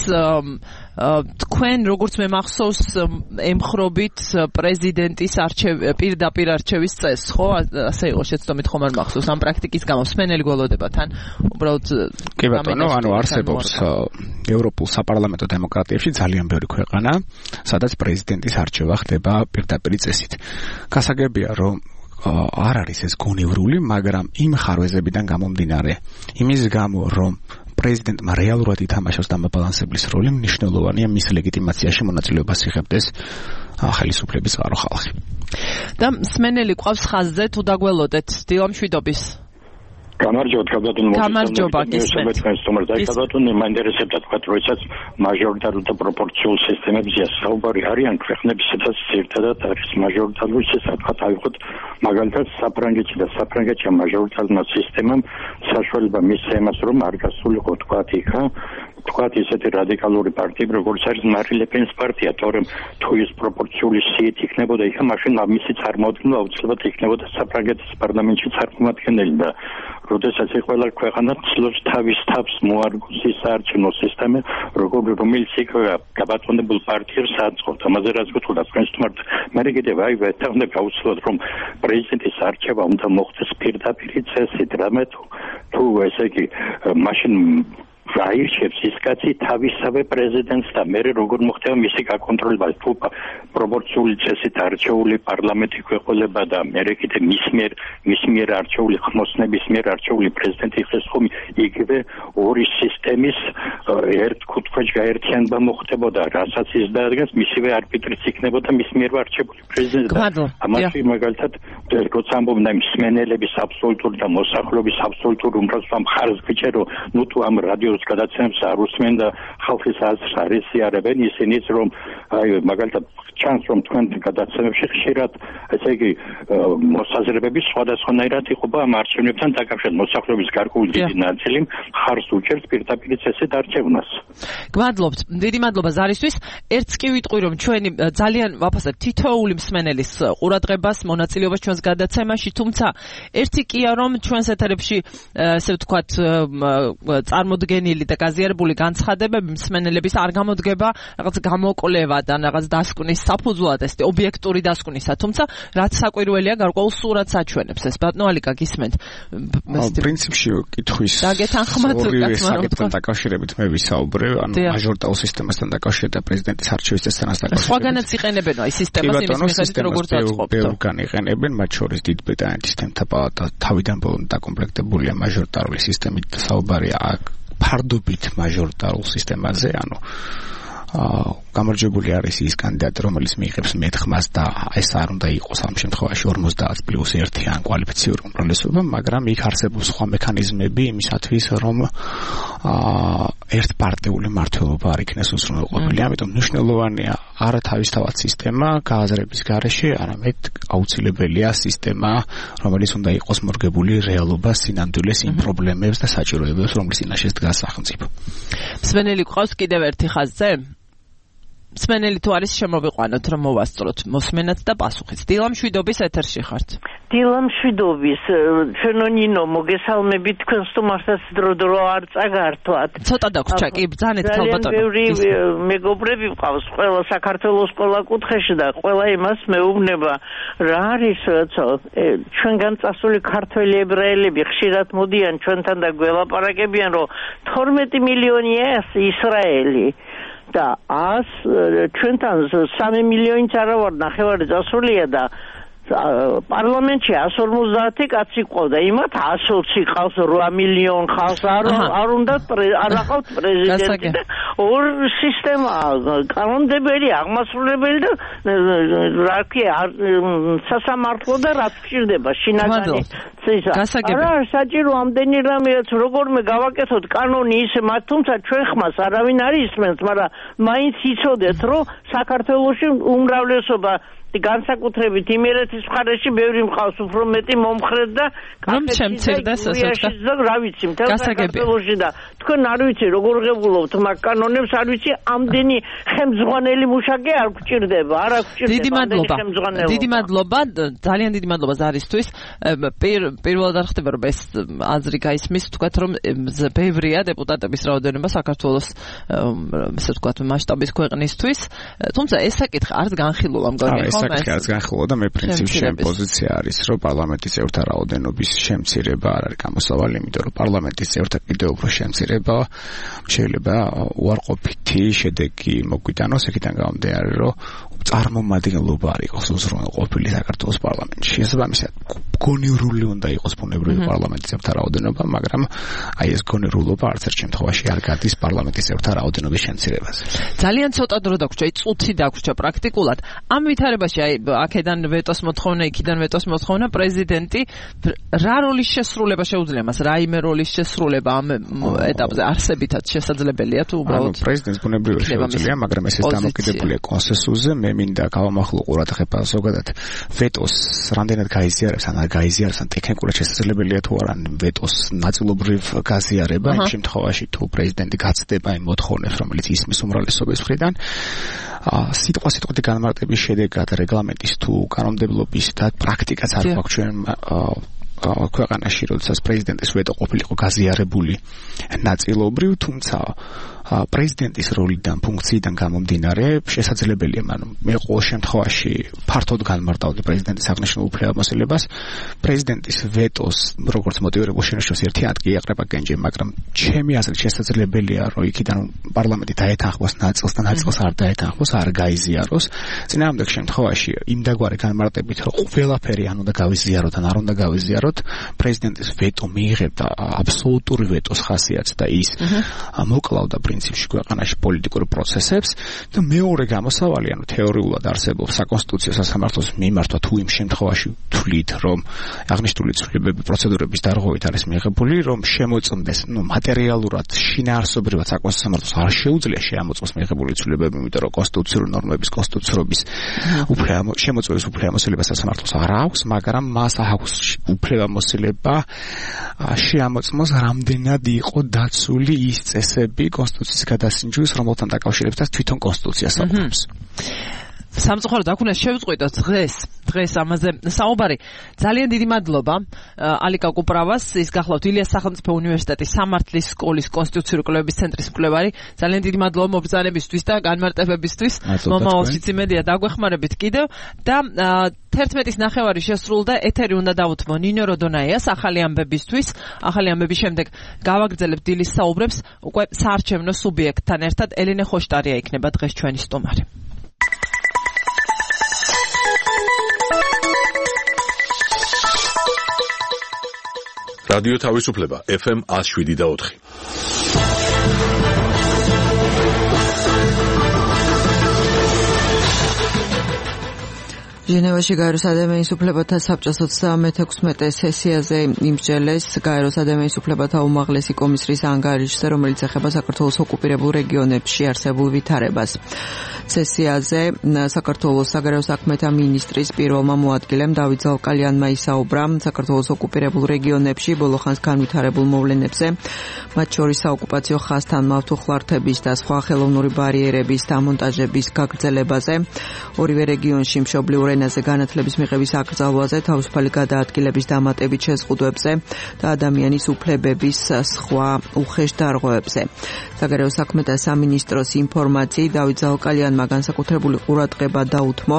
Speaker 2: თქვენ როგორც მე მახსოვს ემხრობით პრეზიდენტის პირდაპირ არჩევის წესს, ხო? ასე იყო შეცდომით ხომ არ მახსოვს ამ პრაქტიკის გამო სმენელი გველოდება თან უბრალოდ
Speaker 8: კი ბატონო, ანუ არსებობს ევროპულ საპარლამენტო დემოკრატიებში ძალიან ბევრი ქვეყანა, სადაც პრეზიდენტის არჩევა ხდება პირდაპირ წესით. გასაგებია, რომ არ არის ეს გონევრული, მაგრამ იმ ხარვეზებიდან გამომდინარე, იმის გამო, რომ პრეზიდენტმა რეალურად ითამაშოს დამაბალანსებლის როლი, მნიშვნელოვანია მის ლეგიტიმაციაში მონაწილეობას იღებდეს ხელისუფლების წყარო ხალხი.
Speaker 2: და სმენელი ყავს ხაზზე, თუ დაგველოდეთ დილამშვიდობის.
Speaker 9: გამარჯობა,
Speaker 2: გამარჯობა, გისმენთ.
Speaker 9: კაბატონი მაინტერესებდა თქვა, როდესაც მაჟორიტარულ და პროპორციულ სისტემებზე საუბარი არიან ქვეყნების, სადაც ერთადად არის მაჟორიტარული სისტემა, თავიხოთ მაგალითად საფრანგეთში და საფრანგეთში მაჟორიტარული სისტემამ საშუალება მისცა იმას, რომ არ გასულიყო თქვა იქა თქვათ ისეთი რადიკალური პარტიები, როგორც არის მარი ლე პენის პარტია, თორემ თუ ის პროპორციული სიით იქნებოდა, იქ მაშინ მისი წარმოადგენა აუცილებლად იქნებოდა საფრანგეთის პარლამენტში წარმომადგენელი და როდესაც ყველა ქვეყანა ცდილობს თავის თავს მოარგოს ის საარჩევნო სისტემა, რომელიც იქ გაბატონებულ პარტიებს აწყობს. ამაზე რაც გითხრა თქვენს თქმით, მე კიდევ ვეთანხმდები აუცილებლად რომ პრეზიდენტის არჩევა უნდა მოხდეს პირდაპირ წესით, რამე თუ ესე იგი მაშინ აირჩევს ის კაცი თავისავე პრეზიდენტს და მე როგორ მოხდება მისი გაკონტროლება, თუ პროპორციული წესით არჩეული პარლამენტი ქვეყნდება და მე კიდე მის მიერ არჩეული ხმოსნების მიერ არჩეული პრეზიდენტი ხეს ხომ იგივე ორი სისტემის ერთ კუთხეში გაერთიანება მოხდებოდა, რასაც ის დაადგენს მისივე არბიტრიც იქნებოდა მის მიერ არჩეული პრეზიდენტი. ამაში მაგალითად როცა ამბობენ მსმენელების აბსოლუტური და მოსახლეობის აბსოლუტური უმრავლესობა მხარს გიჭერო, ნუ თუ ამ რადიოს გადაცემს არ უსმენ და ხალხის აზრს არ ეზიარებენ, ისინიც რომ მაგალითად ჩანს რომ თქვენ გადაცემებში ხშირად ესე იგი მოსაზრებები სხვადასხვანაირად იყოფა ამ არჩევნებთან დაკავშირებით. მოსახლეობის გარკვეული დიდი ნაწილი მხარს უჭერს პირდაპირ წესით არჩევნას.
Speaker 2: გმადლობთ, დიდი მადლობა ზარისთვის. ერთს კი ვიტყვი რომ ჩვენი ძალიან ვაფასებ თითოეული მსმენელის ყურადღებას, მონაწილეობას ჩვენს გადაცემაში, თუმცა ერთი კია რომ ჩვენს ეთერებში ესე ვთქვათ წარმოდგენილი და გაზიარებული განცხადებები მსმენელების არ გამოდგება რაღაც გამოკვლევა და რაღაც დასკვნის საფუძვლად ეს ობიექტური დასკვნისა, თუმცა რაც საკვირველია გარკვეულ სურათს აჩვენებს. ეს ბატონო ალიკა გისმენთ?
Speaker 8: პრინციპში კითხვის
Speaker 2: დაგეთანხმათ
Speaker 8: საკითხთან დაკავშირებით მე ვისაუბრე, ანუ მაჟორიტარულ სისტემასთან დაკავშირებით და პრეზიდენტის არჩევის წესთან დაკავშირებით.
Speaker 2: სხვაგანაც იყენებენ აი სისტემას იმის მიხედვით როგორც აწყობთ.
Speaker 8: ბევრგან იყენებენ, მათ შორის დიდ ბრიტანეთის სისტემთა პალატა თავიდან ბოლომდე დაკომპლექტებულია მაჟორიტარული სისტემით და საუბარია ფარდობით მაჟორიტარულ სისტემაზე, ანუ გამარჯვებული არის ის კანდიდატი, რომელიც მიიღებს მეტხმას და ეს არ უნდა იყოს ამ შემთხვევაში 50+1 ან კვალიფიციური უმრავლესობა, მაგრამ იქ არსებობს სხვა მექანიზმები იმისათვის, რომ ერთპარტიული მმართველობა არ იქნეს უზრუნველყოფილი. ამიტომ მნიშვნელოვანია არა თავისთავად სისტემა გააზრების გარეშე, არამედ აუცილებელია სისტემა, რომელიც უნდა იყოს მორგებული რეალობას, სინამდვილეს, იმ პრობლემებს და საჭიროებებს, რომლის წინაშე დგას სახელმწიფო.
Speaker 2: მსმენელი გვყავს კიდევ ერთი ხაზზე? მსმენელი თუ არის შემოვიყვანოთ რომ მოვასწროთ მოსმენაც და პასუხიც. დილა მშვიდობის ეთერში ხართ.
Speaker 10: დილა მშვიდობის. ჩვენო ნინო მოგესალმებით, თქვენს თუმარსაც დრო არ წაგართვათ.
Speaker 2: ცოტა დაგვრჩა, კი ბრძანეთ ალბათ.
Speaker 10: ბევრი მეგობრები მყავს ყველა საქართველოს ყველა კუთხეში და ყველა იმას მეუბნება რა არის ჩვენგან წასული ქართველი ებრაელები ხშირად მოდიან ჩვენთან და გველაპარაკებიან რომ 12 მილიონია ისრაელი და ჩვენთან 3 მილიონიც არა ვარ, ნახევარი წასულია და პარლამენტში 150 კაცი ყავდა, იმათ 120 ყავს, 8 მილიონ ხალხს არ უნდა არ აყავთ პრეზიდენტი და ორ სისტემა კანონდებელი, აღმასრულებელი და რა ქვია სასამართლო და რაც გჭირდება შინაგანი არა საჭირო ამდენი რამეც როგორმე გავაკეთოთ კანონი ისე მათ, თუმცა ჩვენ ხმას არავინ არ ისმენს, მაგრამ მაინც იცოდეთ რომ საქართველოში უმრავლესობა განსაკუთრებით იმერეთის მხარეში ბევრი მყავს უფრო მეტი მომხრედ და
Speaker 2: რომ შემცირდეს ასე
Speaker 10: რა ვიცი მთელ საქართველოში და თქვენ არ ვიცი როგორ ღებულობთ მაგ კანონებს, არ ვიცი ამდენი ხელმძღვანელი მუშაკი არ გჭირდება, არა გჭირდება
Speaker 2: დიდი მადლობა, ძალიან დიდი მადლობა ზარისთვის. პირველად არ ხდება რომ ეს აზრი გაისმის, თქვათ რომ ბევრია დეპუტატების რაოდენობა საქართველოს ასე ვთქვათ მასშტაბის ქვეყნისთვის, თუმცა ეს საკითხი არც განხილულა მგონია ხო?
Speaker 8: საკითხი განხილვა და მე პრინციპში პოზიცია არის, რომ პარლამენტის წევრთა რაოდენობის შემცირება არ არის გამოსავალი, იმიტომ რომ პარლამენტის წევრთა კიდევ უფრო შემცირება შეიძლება უარყოფითი შედეგი მოგვიტანოს, იქიდან გამომდინარე, რომ წარმომადგენლობა არ იყოს უზრუნველყოფილი საქართველოს პარლამენტში. შესაბამისად, გონივრული უნდა იყოს ბუნებრივი პარლამენტის წევრთა რაოდენობა, მაგრამ აი ეს გონირულობა არც ერთ შემთხვევაში არ გადის პარლამენტის წევრთა რაოდენობის შემცირებაზე.
Speaker 2: ძალიან ცოტა დრო დაგვრჩა, წუთი დაგვრჩა პრაქტიკულად. ამ ვითარებაში აი აქედან ვეტოს მოთხოვნა, იქიდან ვეტოს მოთხოვნა, პრეზიდენტი რა როლის შესრულება შეუძლია მას, რაიმე როლის შესრულება ამ ეტაპზე არსებითად შესაძლებელია თუ უბრალოდ
Speaker 8: პრეზიდენტს ბუნებრივად შეუძლია, მაგრამ ეს დამოკიდებულია კონსენსუსზე. მე მე მინდა გავამახვილო ყურადღება ზოგადად ვეტოს რამდენად გაიზიარებს ან არ გაიზიარებს ან ტექნიკურად შესაძლებელია თუ არა ვეტოს ნაწილობრივ გაზიარება იმ შემთხვევაში თუ პრეზიდენტი გაცდება იმ მოთხოვნებს რომელიც ისმის უმრავლესობის მხრიდან სიტყვასიტყვით განმარტების შედეგად რეგლამენტის თუ კანონმდებლობის და პრაქტიკაც არ გვაქვს ჩვენ ქვეყანაში როდესაც პრეზიდენტის ვეტო ყოფილიყო გაზიარებული ნაწილობრივ თუმცა პრეზიდენტის როლიდან ფუნქციიდან გამომდინარე შესაძლებელია მე ყოველ შემთხვევაში ფართოდ განმარტავდი პრეზიდენტის აღნიშნულ უფლებამოსილებას პრეზიდენტის ვეტოს როგორც მოტივირებულ შენიშნოს ერთი ადგილი ეყრება გენჯი მაგრამ ჩემი აზრით შესაძლებელია რომ იქიდან პარლამენტი დაეთანხმოს ნაწილს და ნაწილს არ დაეთანხმოს არ გაიზიაროს წინააღმდეგ შემთხვევაში იმდაგვარი განმარტებით რომ ყველაფერი ან უნდა გავიზიაროთ ან არ უნდა გავიზიაროთ პრეზიდენტის ვეტო მიიღებდა აბსოლუტური ვეტოს ხასიათს და ის მოკლავდა პრინციპში ქვეყანაში პოლიტიკურ პროცესებს და მეორე გამოსავალი ანუ თეორიულად არსებობს საკონსტიტუციო სასამართლოს მიმართვა თუ იმ შემთხვევაში თვლით რომ აღნიშნული ცვლილებები პროცედურების დარღვევით არის მიღებული რომ შემოწმდეს მატერიალურად შინაარსობრივად საკონსტიტუციო სასამართლოს არ შეუძლია შეამოწმოს მიღებული ცვლილებები იმიტომ რომ კონსტიტუციური ნორმების კონსტიტუციურობის შემოწმების უფლებამოსილება სასამართლოს არ აქვს მაგრამ მას აქვს უფლებამოსილება შეამოწმოს რამდენად იყო დაცული ის წესები კონსტიტუციის გადასინჯვის რომელთან დაკავშირებითაც თვითონ კონსტიტუციას აღვნიშნავს.
Speaker 2: სამწუხაროდ აქ უნდა შევწყვიტოთ დღეს ამაზე საუბარი. ძალიან დიდი მადლობა ალიკა კუპრავას, ის გახლავთ ილიას სახელმწიფო უნივერსიტეტის სამართლის სკოლის კონსტიტუციური კვლევების ცენტრის მკვლევარი. ძალიან დიდი მადლობა მობრძანებისთვის და განმარტებებისთვის. მომავალ სიციმედია დაგვეხმარებით კიდევ და 11-ის ნახევარი შესრულდა ეთერი უნდა დავუთმო ნინო როდონაიას ახალი ამბებისთვის. ახალი ამბების შემდეგ გავაგრძელებთ დილის საუბრებს უკვე საარჩევნო სუბიექტთან ერთად ელენე ხოშტარია იქნება დღეს ჩვენი სტუმარი.
Speaker 1: რადიო თავისუფლება FM 107.4.
Speaker 11: ჟენევაში გაეროს ადამიანის უფლებათა საბჭოს 36 სესიაზე იმსჯელეს გაეროს ადამიანის უფლებათა უმაღლესი კომისრის ანგარიშზე, რომელიც ეხება საქართველოს ოკუპირებულ რეგიონებში არსებულ ვითარებას. სესიაზე საქართველოს საგარეო საქმეთა მინისტრის პირველმა მოადგილემ დავით ზალკალიანმა ისაუბრა საქართველოს ოკუპირებულ რეგიონებში ბოლო ხანს განვითარებულ მოვლენებზე, მათ შორის საოკუპაციო ხაზთან მავთუხლართების და სხვა ხელოვნური ბარიერების დამონტაჟების გაგრძელებაზე, ორივე რეგიონში მშობლიურ ენაზე განათლების მიღების აკრძალვაზე, თავისუფალი გადაადგილების დამატებით შეზღუდვებზე და ადამიანის უფლებების სხვა უხეშ დარღვევებზე. საგარეო საქმეთა სამინისტროს ინფორმაციით დავით ზალკალიანმა განსაკუთრებული ყურადღება დაუთმო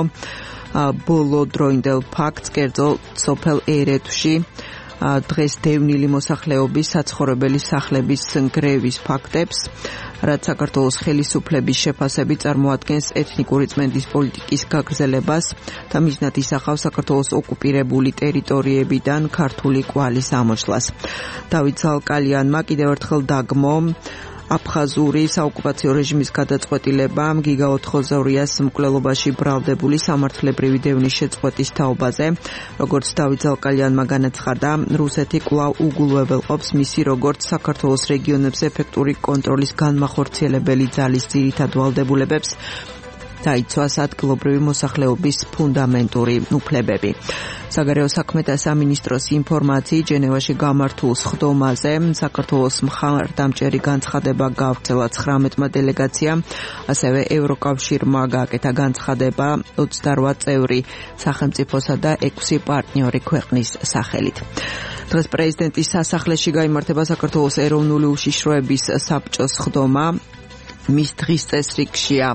Speaker 11: ბოლო დროინდელ ფაქტს კერძო სოფელ ერეთში დღეს დევნილი მოსახლეობის საცხოვრებელი სახლების ნგრევის ფაქტებს, რაც საქართველოს ხელისუფლების შეფასებით წარმოადგენს ეთნიკური წმენდის პოლიტიკის გაგრძელებას და მიზნად ისახავს საქართველოს ოკუპირებული ტერიტორიებიდან ქართული კვალის ამოშლას. დავით ზალკალიანმა კიდევ ერთხელ დაგმო აფხაზური საოკუპაციო რეჟიმის გადაწყვეტილება გიგა ოთხოზორიას მკვლელობაში ბრალდებული სამართლებრივი დევნის შეწყვეტის თაობაზე, როგორც დავით ზალკალიანმა განაცხადა, რუსეთი კვლავ უგულვებელყოფს მისი როგორც საქართველოს რეგიონებზე ეფექტური კონტროლის განმახორციელებელი ძალის ძირითად ვალდებულებებს დაიცვას ადგილობრივი მოსახლეობის ფუნდამენტური უფლებები. საგარეო საქმეთა სამინისტროს ინფორმაციით ჟენევაში გამართულ სხდომაზე საქართველოს მხარდამჭერი განცხადება გავრცელა 19-მა დელეგაციამ, ასევე ევროკავშირმა გააკეთა განცხადება 28 წევრი სახელმწიფოსა და 6 პარტნიორი ქვეყნის სახელით. დღეს პრეზიდენტის სასახლეში გაიმართება საქართველოს ეროვნული უშიშროების საბჭოს სხდომა. მის დღის წესრიგშია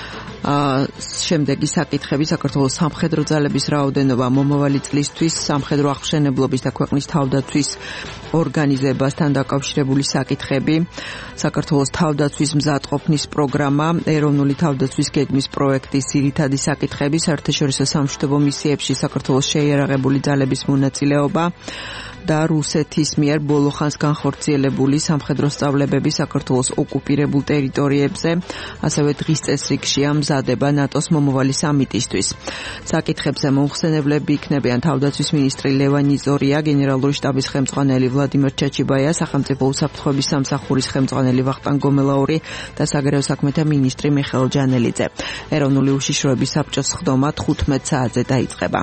Speaker 11: შემდეგი საკითხები: საქართველოს სამხედრო ძალების რაოდენობა მომავალი წლისთვის, სამხედრო აღმშენებლობის და ქვეყნის თავდაცვის ორგანიზებასთან დაკავშირებული საკითხები, საქართველოს თავდაცვის მზადყოფნის პროგრამა, ეროვნული თავდაცვის გეგმის პროექტის ძირითადი საკითხები, საერთაშორისო სამშვიდობო მისიებში საქართველოს შეიარაღებული ძალების მონაწილეობა და რუსეთის მიერ ბოლო ხანს განხორციელებული სამხედრო სწავლებები საქართველოს ოკუპირებულ ტერიტორიებზე, ასევე დღის წესრიგშია მზადება ნატოს მომავალი სამიტისთვის. საკითხებზე მომხსენებლები იქნებიან თავდაცვის მინისტრი ლევან იზორია, გენერალური შტაბის ხელმძღვანელი ვლადიმერ ჩაჩიბაია, სახელმწიფო უსაფრთხოების სამსახურის ხელმძღვანელი ვახტანგ გომელაური და საგარეო საქმეთა მინისტრი მიხეილ ჯანელიძე. ეროვნული უშიშროების საბჭოს სხდომა 15 საათზე დაიწყება.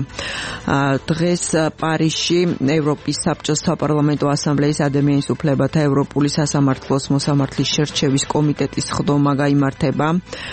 Speaker 11: დღეს პარიზში ევროპის საბჭოს საპარლამენტო ასამბლეის ადამიანის უფლებათა ევროპული სასამართლოს მოსამართლის შერჩევის კომიტეტის სხდომა გაიმართება.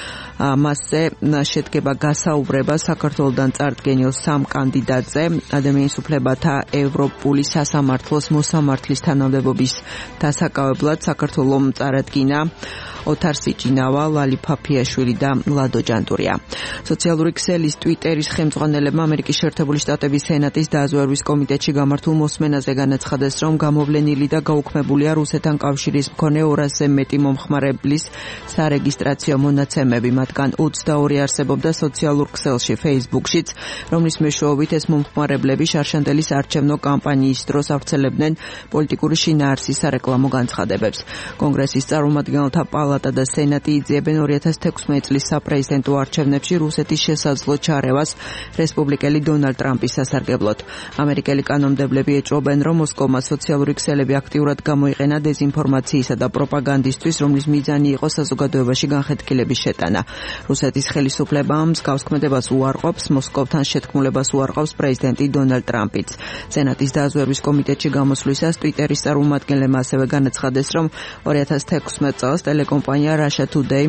Speaker 11: მასზე შედგება გასაუბრება საქართველოსთან წარდგენილ 3 კანდიდატზე ადამიანის უფლებათა ევროპული სასამართლოს მოსამართლის თანამდებობის დასაკავებლად საქართველოს წარადგინა ოთარ სიჭინავა, ლალი ფაფიაშვილი და ლადო ჯანტურია. სოციალური ქსელის ტვიტერის ხელმძღვანელებმა ამერიკის შეერთებული შტატების სენატის დაზვერვის კომიტეტში გამართულ მოსმენაზე განაცხადეს, რომ გამოვლენილი და გაუქმებულია რუსეთთან კავშირის მქონე 200-ზე მეტი მომხმარებლის სარეგისტრაციო მონაცემები, მათგან 22 არსებობდა სოციალურ ქსელში Facebook-შიც, რომლის მეშვეობით ეს მომხმარებლები შარშანდელის არჩევნო კამპანიის დროს ავრცელებდნენ პოლიტიკური შინაარსის სარეკლამო განცხადებებს. კონგრესის წარმომადგენელთა პალატა და სენატი იძიებენ 2016 წლის საპრეზიდენტო არჩევნებში რუსეთის შესაძლო ჩარევას რესპუბლიკელი დონალდ ტრამპის სასარგებლოდ. ამერიკელი კანონმდებლები ეჭვობენ, რომ მოსკოვმა სოციალური ქსელები აქტიურად გამოიყენა დეზინფორმაციისა და პროპაგანდისთვის, რომლის მიზანი იყო საზოგადოებაში განხეთქილების შეტანა. რუსეთის ხელისუფლება მსგავს ქმედებას უარყოფს, მოსკოვთან შეთქმულებას უარყოფს პრეზიდენტი დონალდ ტრამპიც. სენატის დაზვერვის კომიტეტში გამოსვლისას ტვიტერის წარმომადგენლებმა ასევე განაცხადეს, რომ 2016 წელს ტელეკომპანია Russia Today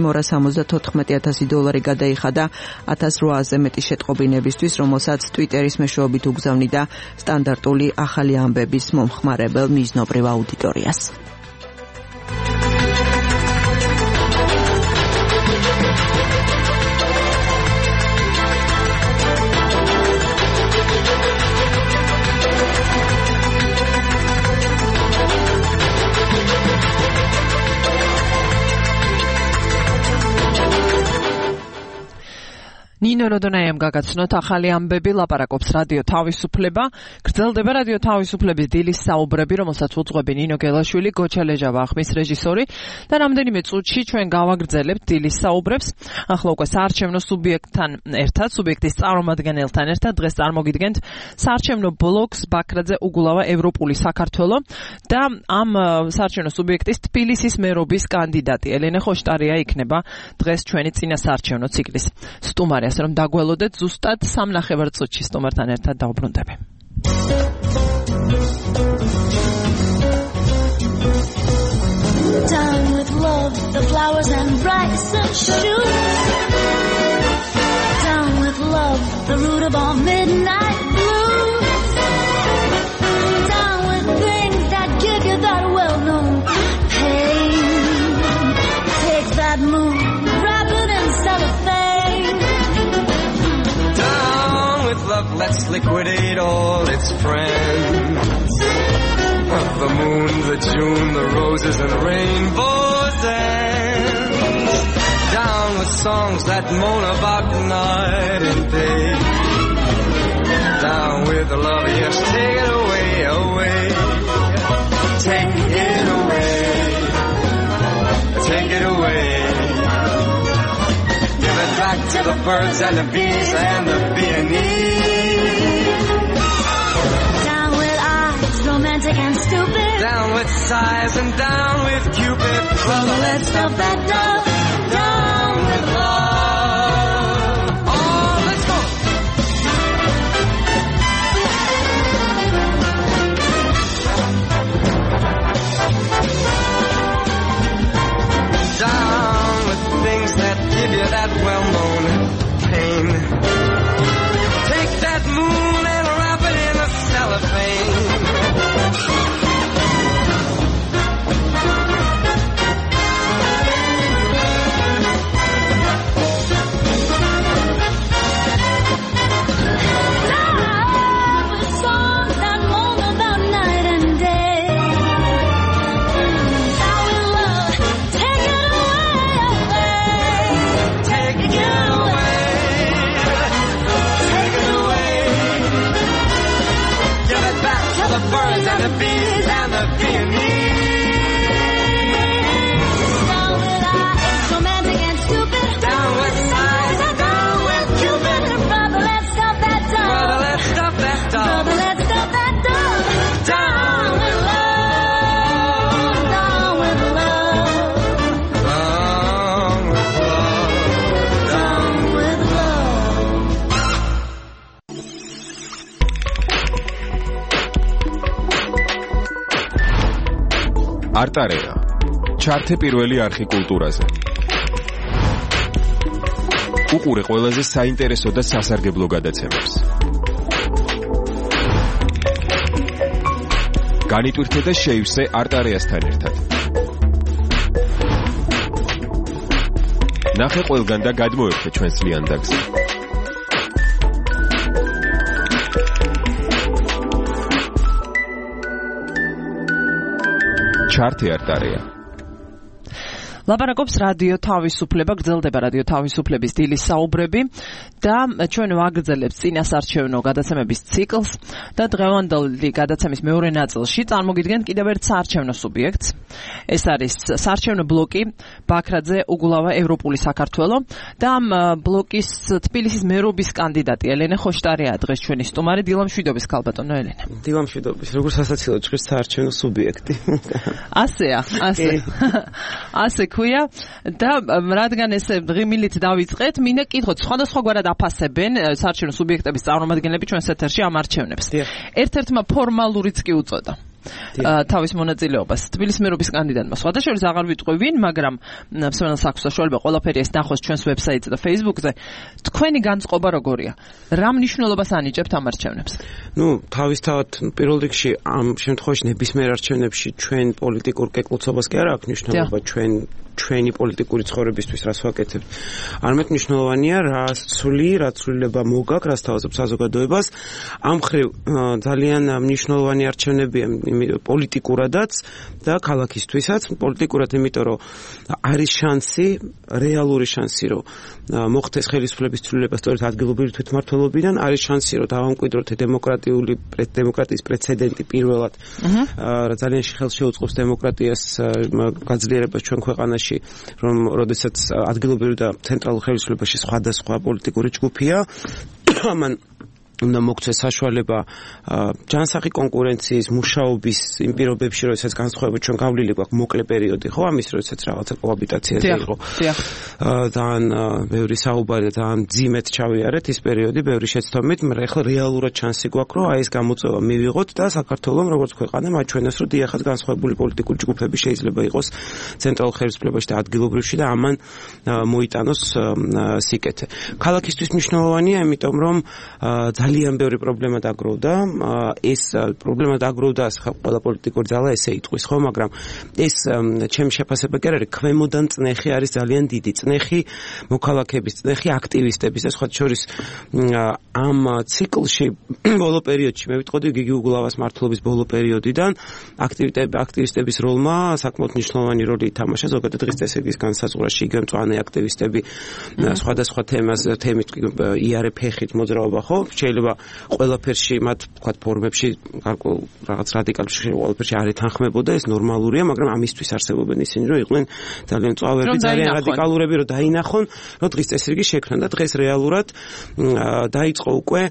Speaker 11: $274,000 გადაიხადა 1800-ზე მეტი შეტყობინებისთვის, რომელსაც ტვიტერის მეშვეობით უგზავნიდა სტანდარტული ახალი ამბების მომხმარებელ მიზნობრივ აუდიტორიას.
Speaker 2: ნინო როდონაიამ გაგაცნოთ ახალი ამბები, ლაპარაკობს რადიო თავისუფლება. გრძელდება რადიო თავისუფლების დილის საუბრები, რომელსაც უძღვები ნინო გელაშვილი, გოჩა ლეჟავა, ხმის რეჟისორი და რამდენიმე წუთში ჩვენ გავაგრძელებთ დილის საუბრებს. ახლა უკვე საარჩევნო სუბიექტთან ერთად, სუბიექტის წარმომადგენელთან ერთად დღეს წარმოგიდგენთ საარჩევნო ბლოკს ბაქრაძე უგულავა ევროპული საქართველო და ამ საარჩევნო სუბიექტის თბილისის მერობის კანდიდატი ელენე ხოშტარია იქნება დღეს ჩვენი წინა საარჩევნო ციკლის სტუმარი. რომ დაგველოდეთ ზუსტად 3.5 წუთში სტუმართან ერთად დავბრუნდები.
Speaker 12: Down with love, the flowers and rice and shoots. Down with love, the root of all midnight blues. Down with things that give you that well-known pain. Take that moon, wrap it in cellophane.
Speaker 13: Love, let's liquidate all its friends. The moon, the June, the roses and rainbows end. Down with songs that moan about night and day. Down with the love, yes, take it away, away. Take it away. Take it away. Give it back to the birds and the bees and the peonies.
Speaker 12: Down with eyes, romantic and stupid.
Speaker 13: Down with sighs and down with Cupid.
Speaker 12: Well, let's stop that love. Down with love.
Speaker 13: Oh, let's go. Down with things that give you that well-known pain. Take that moon and wrap it in a cellophane.
Speaker 14: არტარეა. ჩართე პირველი არხი კულტურაზე. უყურე ყველაზე საინტერესო და სასარგებლო გადაცემებს. განიტვირთე და შეივსე არტარეასთან ერთად. ნახე ყველგან და გადმოერთე ჩვენს ლიანდაგზე. ჩართე არტარეა.
Speaker 2: ლაპარაკობს რადიო თავისუფლება, გრძელდება რადიო თავისუფლების დილის საუბრები და ჩვენ ვაგრძელებთ წინასარჩევნო გადაცემების ციკლს და დღევანდელი გადაცემის მეორე ნაწილში წარმოგიდგენთ კიდევ ერთ საარჩევნო სუბიექტს. ეს არის საარჩევნო ბლოკი ბაქრაძე უგულავა ევროპული საქართველო და ამ ბლოკის თბილისის მერობის კანდიდატი ელენე ხოშტარია დღეს ჩვენი სტუმარი. დილამშვიდობის ქალბატონო ელენე.
Speaker 15: დილამშვიდობის. როგორ სასაცილო ჭრის საარჩევნო სუბიექტი.
Speaker 2: ასეა, ასე ქვია და რადგან ესე დღიმილით დავიწყეთ, მინდა კითხოთ, სხვადასხვაგვარად აფასებენ საარჩევნო სუბიექტების წარმომადგენლები ჩვენს ეთერში ამ არჩევნებს. ერთ-ერთმა ფორმალურიც კი უწოდა თავის მონაწილეობას თბილისის მერობის კანდიდატმა. სხვადასხვა აღარ ვიტყვი ვინ, მაგრამ მსმენელს აქვს საშუალება ყველაფერი ეს ნახოს ჩვენს ვებსაიტზე და Facebook-ზე. თქვენი განწყობა როგორია? რა მნიშვნელობას ანიჭებთ ამ არჩევნებს?
Speaker 15: თავისთავად პირველ რიგში ამ შემთხვევაში ნებისმიერ არჩევნებში ჩვენ პოლიტიკურ კეკლუცობას კი არ აქვს მნიშვნელობა, ჩვენი პოლიტიკური ცხოვრებისთვის რას ვაკეთებთ. არამედ მნიშვნელოვანია რა ცვლილება მოგაქვს, რა სთავაზობს საზოგადოებას. ამ მხრივ ძალიან მნიშვნელოვანი არჩევნებია პოლიტიკურადაც და ქალაქისთვისაც. პოლიტიკურად, იმიტომ რომ არის შანსი, რეალური შანსი, რომ მოხდეს ხელისუფლების ცვლილება სწორედ ადგილობრივი თვითმმართველობიდან, არის შანსი, რომ დავამკვიდროთ დემოკრატიის პრეცედენტი პირველად, რა ძალიან ხელს შეუწყობს დემოკრატიას გაძლიერებას ჩვენ ქვეყანაში, რომ როდესაც ადგილობრივი და ცენტრალურ ხელისუფლებაში სხვადასხვა პოლიტიკური ჯგუფია, ამან უნდა მოგცეს საშუალება ჯანსაღი კონკურენციის, მუშაობის იმ პირობებში, როდესაც განსხვავებით ჩვენ გავლილი გვაქვს მოკლე პერიოდი, ხო, ამის როდესაც რაღაცა კოაბიტაციაზე იყო. ძალიან ბევრი საუბარი და ძალიან ძიმეთ ჩავიარეთ ის პერიოდი, ბევრი შეცდომით, მაგრამ ახლა რეალურად შანსი გვაქვს, რომ ეს გამოწვევა მივიღოთ და საქართველოს როგორც ქვეყანა მაჩვენოს, რომ დიახაც განსხვავებული პოლიტიკური ჯგუფები შეიძლება იყოს ცენტრალურ ხელისუფლებაში და ადგილობრივში და ამან მოიტანოს სიკეთე. ქალაქისთვის მნიშვნელოვანია, იმიტომ რომ ძალიან ბევრი პრობლემა დაგროვდა. ეს პრობლემა დაგროვდა ყველა პოლიტიკური ძალა ესე იტყვის, ხო, მაგრამ ეს ჩემი შეფასება კი არ არის, ქვემოდან წნეხი არის ძალიან დიდი. წნეხი მოქალაქეების, წნეხი აქტივისტების და სხვა შორის ამ ციკლში ბოლო პერიოდში მე ვიტყოდი გიგი უგულავას მმართველობის ბოლო პერიოდიდან აქტივისტების როლმა საკმაოდ მნიშვნელოვანი როლი ითამაშა ზოგადად დღის წესრიგის განსაზღვრაში. იგივე მწვანე აქტივისტები სხვადასხვა თემით იარე ფეხით მოძრაობა, ხო? შეიძლება ყველაფერში მათ თქვა ფორმებში რაღაც რადიკალში ყველაფერში არ ეთანხმებოდა, ეს ნორმალურია, მაგრამ ამისთვის არსებობენ ისინი, რომ იყვნენ ძალიან მწვავეები, ძალიან რადიკალურები, რომ დაინახონ, რომ დღის წესრიგი შექმნა და დღეს რეალურად დაიწყო უკვე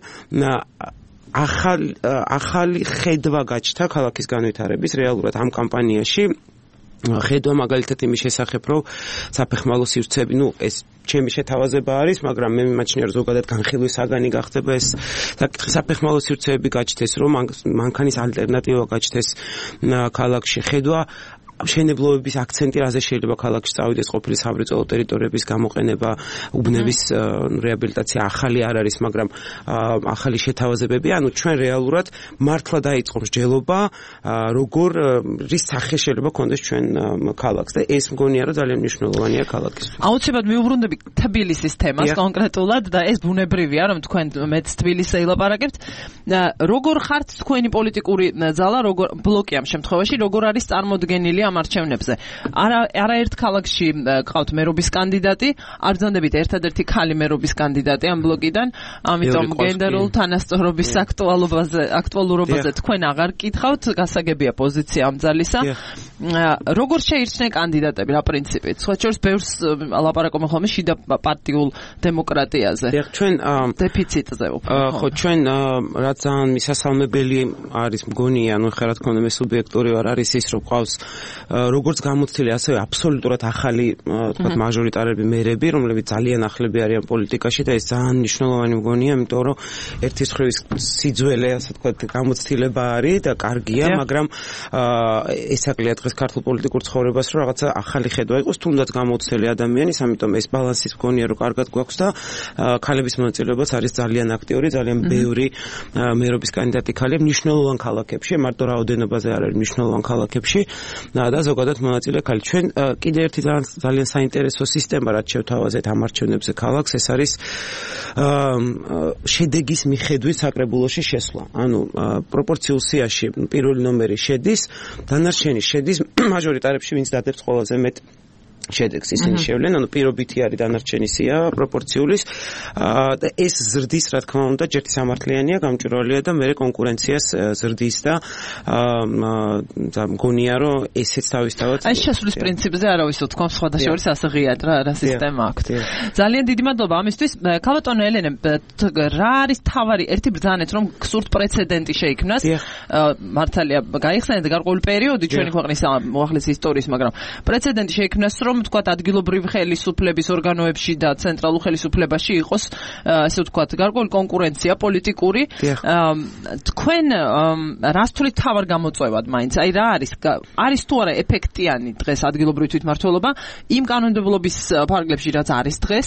Speaker 15: ახალი ხედვა გაჩნდა ქალაქის განვითარების რეალურად ამ კამპანიაში. ხედვა მაგალითად იმის შესახებ, რომ საფეხმავლო სივრცეები, ეს ჩემი შეთავაზება არის, მაგრამ მე მიმაჩნია, რომ ზოგადად განხილვის საგანი გახდება ეს საკითხი. საფეხმავლო სივრცეები გაჩნდეს, რომ მანქანის ალტერნატივა გაჩნდეს ქალაქში. ხედვა მშენებლობების აქცენტი რაზე შეიძლება ქალაქში წავიდეს, ყოფილი სამრეწველო ტერიტორიების გამოყენება, უბნების რეაბილიტაცია ახალი არ არის, მაგრამ ახალი შეთავაზებები, ანუ ჩვენ რეალურად მართლა დაიწყო მსჯელობა, როგორ რის სახე შეიძლება კონდეს ჩვენ ქალაქს და ეს მგონია, რომ ძალიან მნიშვნელოვანია ქალაქისთვის.
Speaker 2: აუცილებლად მიუბრუნდები თბილისის თემას კონკრეტულად და ეს ბუნებრივია, რომ თქვენ მეც თბილისზე ილაპარაკებთ. როგორ ხართ თქვენი პოლიტიკური ძალა, როგორ ბლოკი ამ შემთხვევაში, როგორ არის წარმოდგენილი ამ არჩევნებზე? არაერთ ქალაქში ყავთ მერობის კანდიდატი, არ ბრძანდებით ერთადერთი ქალი მერობის კანდიდატი ამ ბლოკიდან, ამიტომ გენდერულ თანასწორობის აქტუალურობაზე თქვენ აღარ კითხავთ, გასაგებია პოზიცია ამ ძალისა. როგორ შეირჩნენ კანდიდატები რა პრინციპით? სხვა შორის ბევრს ლაპარაკობენ ხოლმე შიდა პარტიულ დემოკრატიაზე.
Speaker 15: ჩვენ
Speaker 2: დეფიციტზე
Speaker 15: ხო, ჩვენ რაც ძალიან მისასალმებელი არის მგონია, ანუ ხა რა თქმა უნდა მე სუბიექტური ვარ, არის ის, რომ ყავს როგორც გამოცდილი, ასევე აბსოლუტურად ახალი თქვათ მაჟორიტარები მერები, რომლებიც ძალიან ახლები არიან პოლიტიკაში და ეს ძალიან მნიშვნელოვანი მგონია, იმიტომ რომ ერთის მხრივ სიძველე, ასე თქვათ, გამოცდილება არის და კარგია, მაგრამ ეს აკლია დღეს ქართულ პოლიტიკურ ცხოვრებას, რომ რაღაცა ახალი ხედვა იყოს, თუნდაც გამოცდილი ადამიანის, ამიტომ ეს ბალანსის მგონია, რომ კარგად გვაქვს და ქალების მონაწილეობაც არის ძალიან აქტიური, ძალიან ბევრი მერობის კანდიდატი ქალია მნიშვნელოვან ქალაქებში, მარტო რაოდენობაზე არ არის მნიშვნელოვან ქალაქებში და ზოგადად მონაწილე ქალი. ჩვენ კიდევ ერთი ძალიან საინტერესო სისტემა, რაც შევთავაზეთ ამ არჩევნებზე ქალაქს, ეს არის შედეგის მიხედვით საკრებულოში შესვლა. ანუ პროპორციულ სიაში პირველი ნომერი შედის, დანარჩენი შედის მაჟორიტარებში, ვინც დადებს ყველაზე მეტ შედეგს ისინი შევლენ, ანუ პირობითი არის დანარჩენი სია პროპორციulis და ეს ზრდის, რა თქმა უნდა, ჯერ სამართლიანია, გამჭვირვალეა და მეორე კონკურენციას ზრდის და მგონია, რომ ესეც თავისთავად
Speaker 2: აი შესვლის პრინციპზე არავის უთქვა, სხვადასხვა ასე ღიად რა სისტემა აქვს. ძალიან დიდი მადლობა ამისთვის. ქალბატონო ელენე, რა არის თავარი ერთი ბრძანეთ, რომ გსურთ პრეცედენტი შეიქმნას. მართალია, გაიხსენეთ გარკვეული პერიოდი ჩვენი ქვეყნის უახლესი ისტორიის, მაგრამ პრეცედენტი შეიქმნას, რომ თქვათ ადგილობრივი ხელისუფლების ორგანოებში და ცენტრალურ ხელისუფლებაში იყოს ასე ვთქვათ გარკვეული კონკურენცია პოლიტიკური. თქვენ რას თulit თავარ გამოწვევად მაინც? აი რა არის თუ არა ეფექტიანი დღეს ადგილობრივი თვითმმართველობა იმ კანონმდებლობის ფარგლებში რაც არის დღეს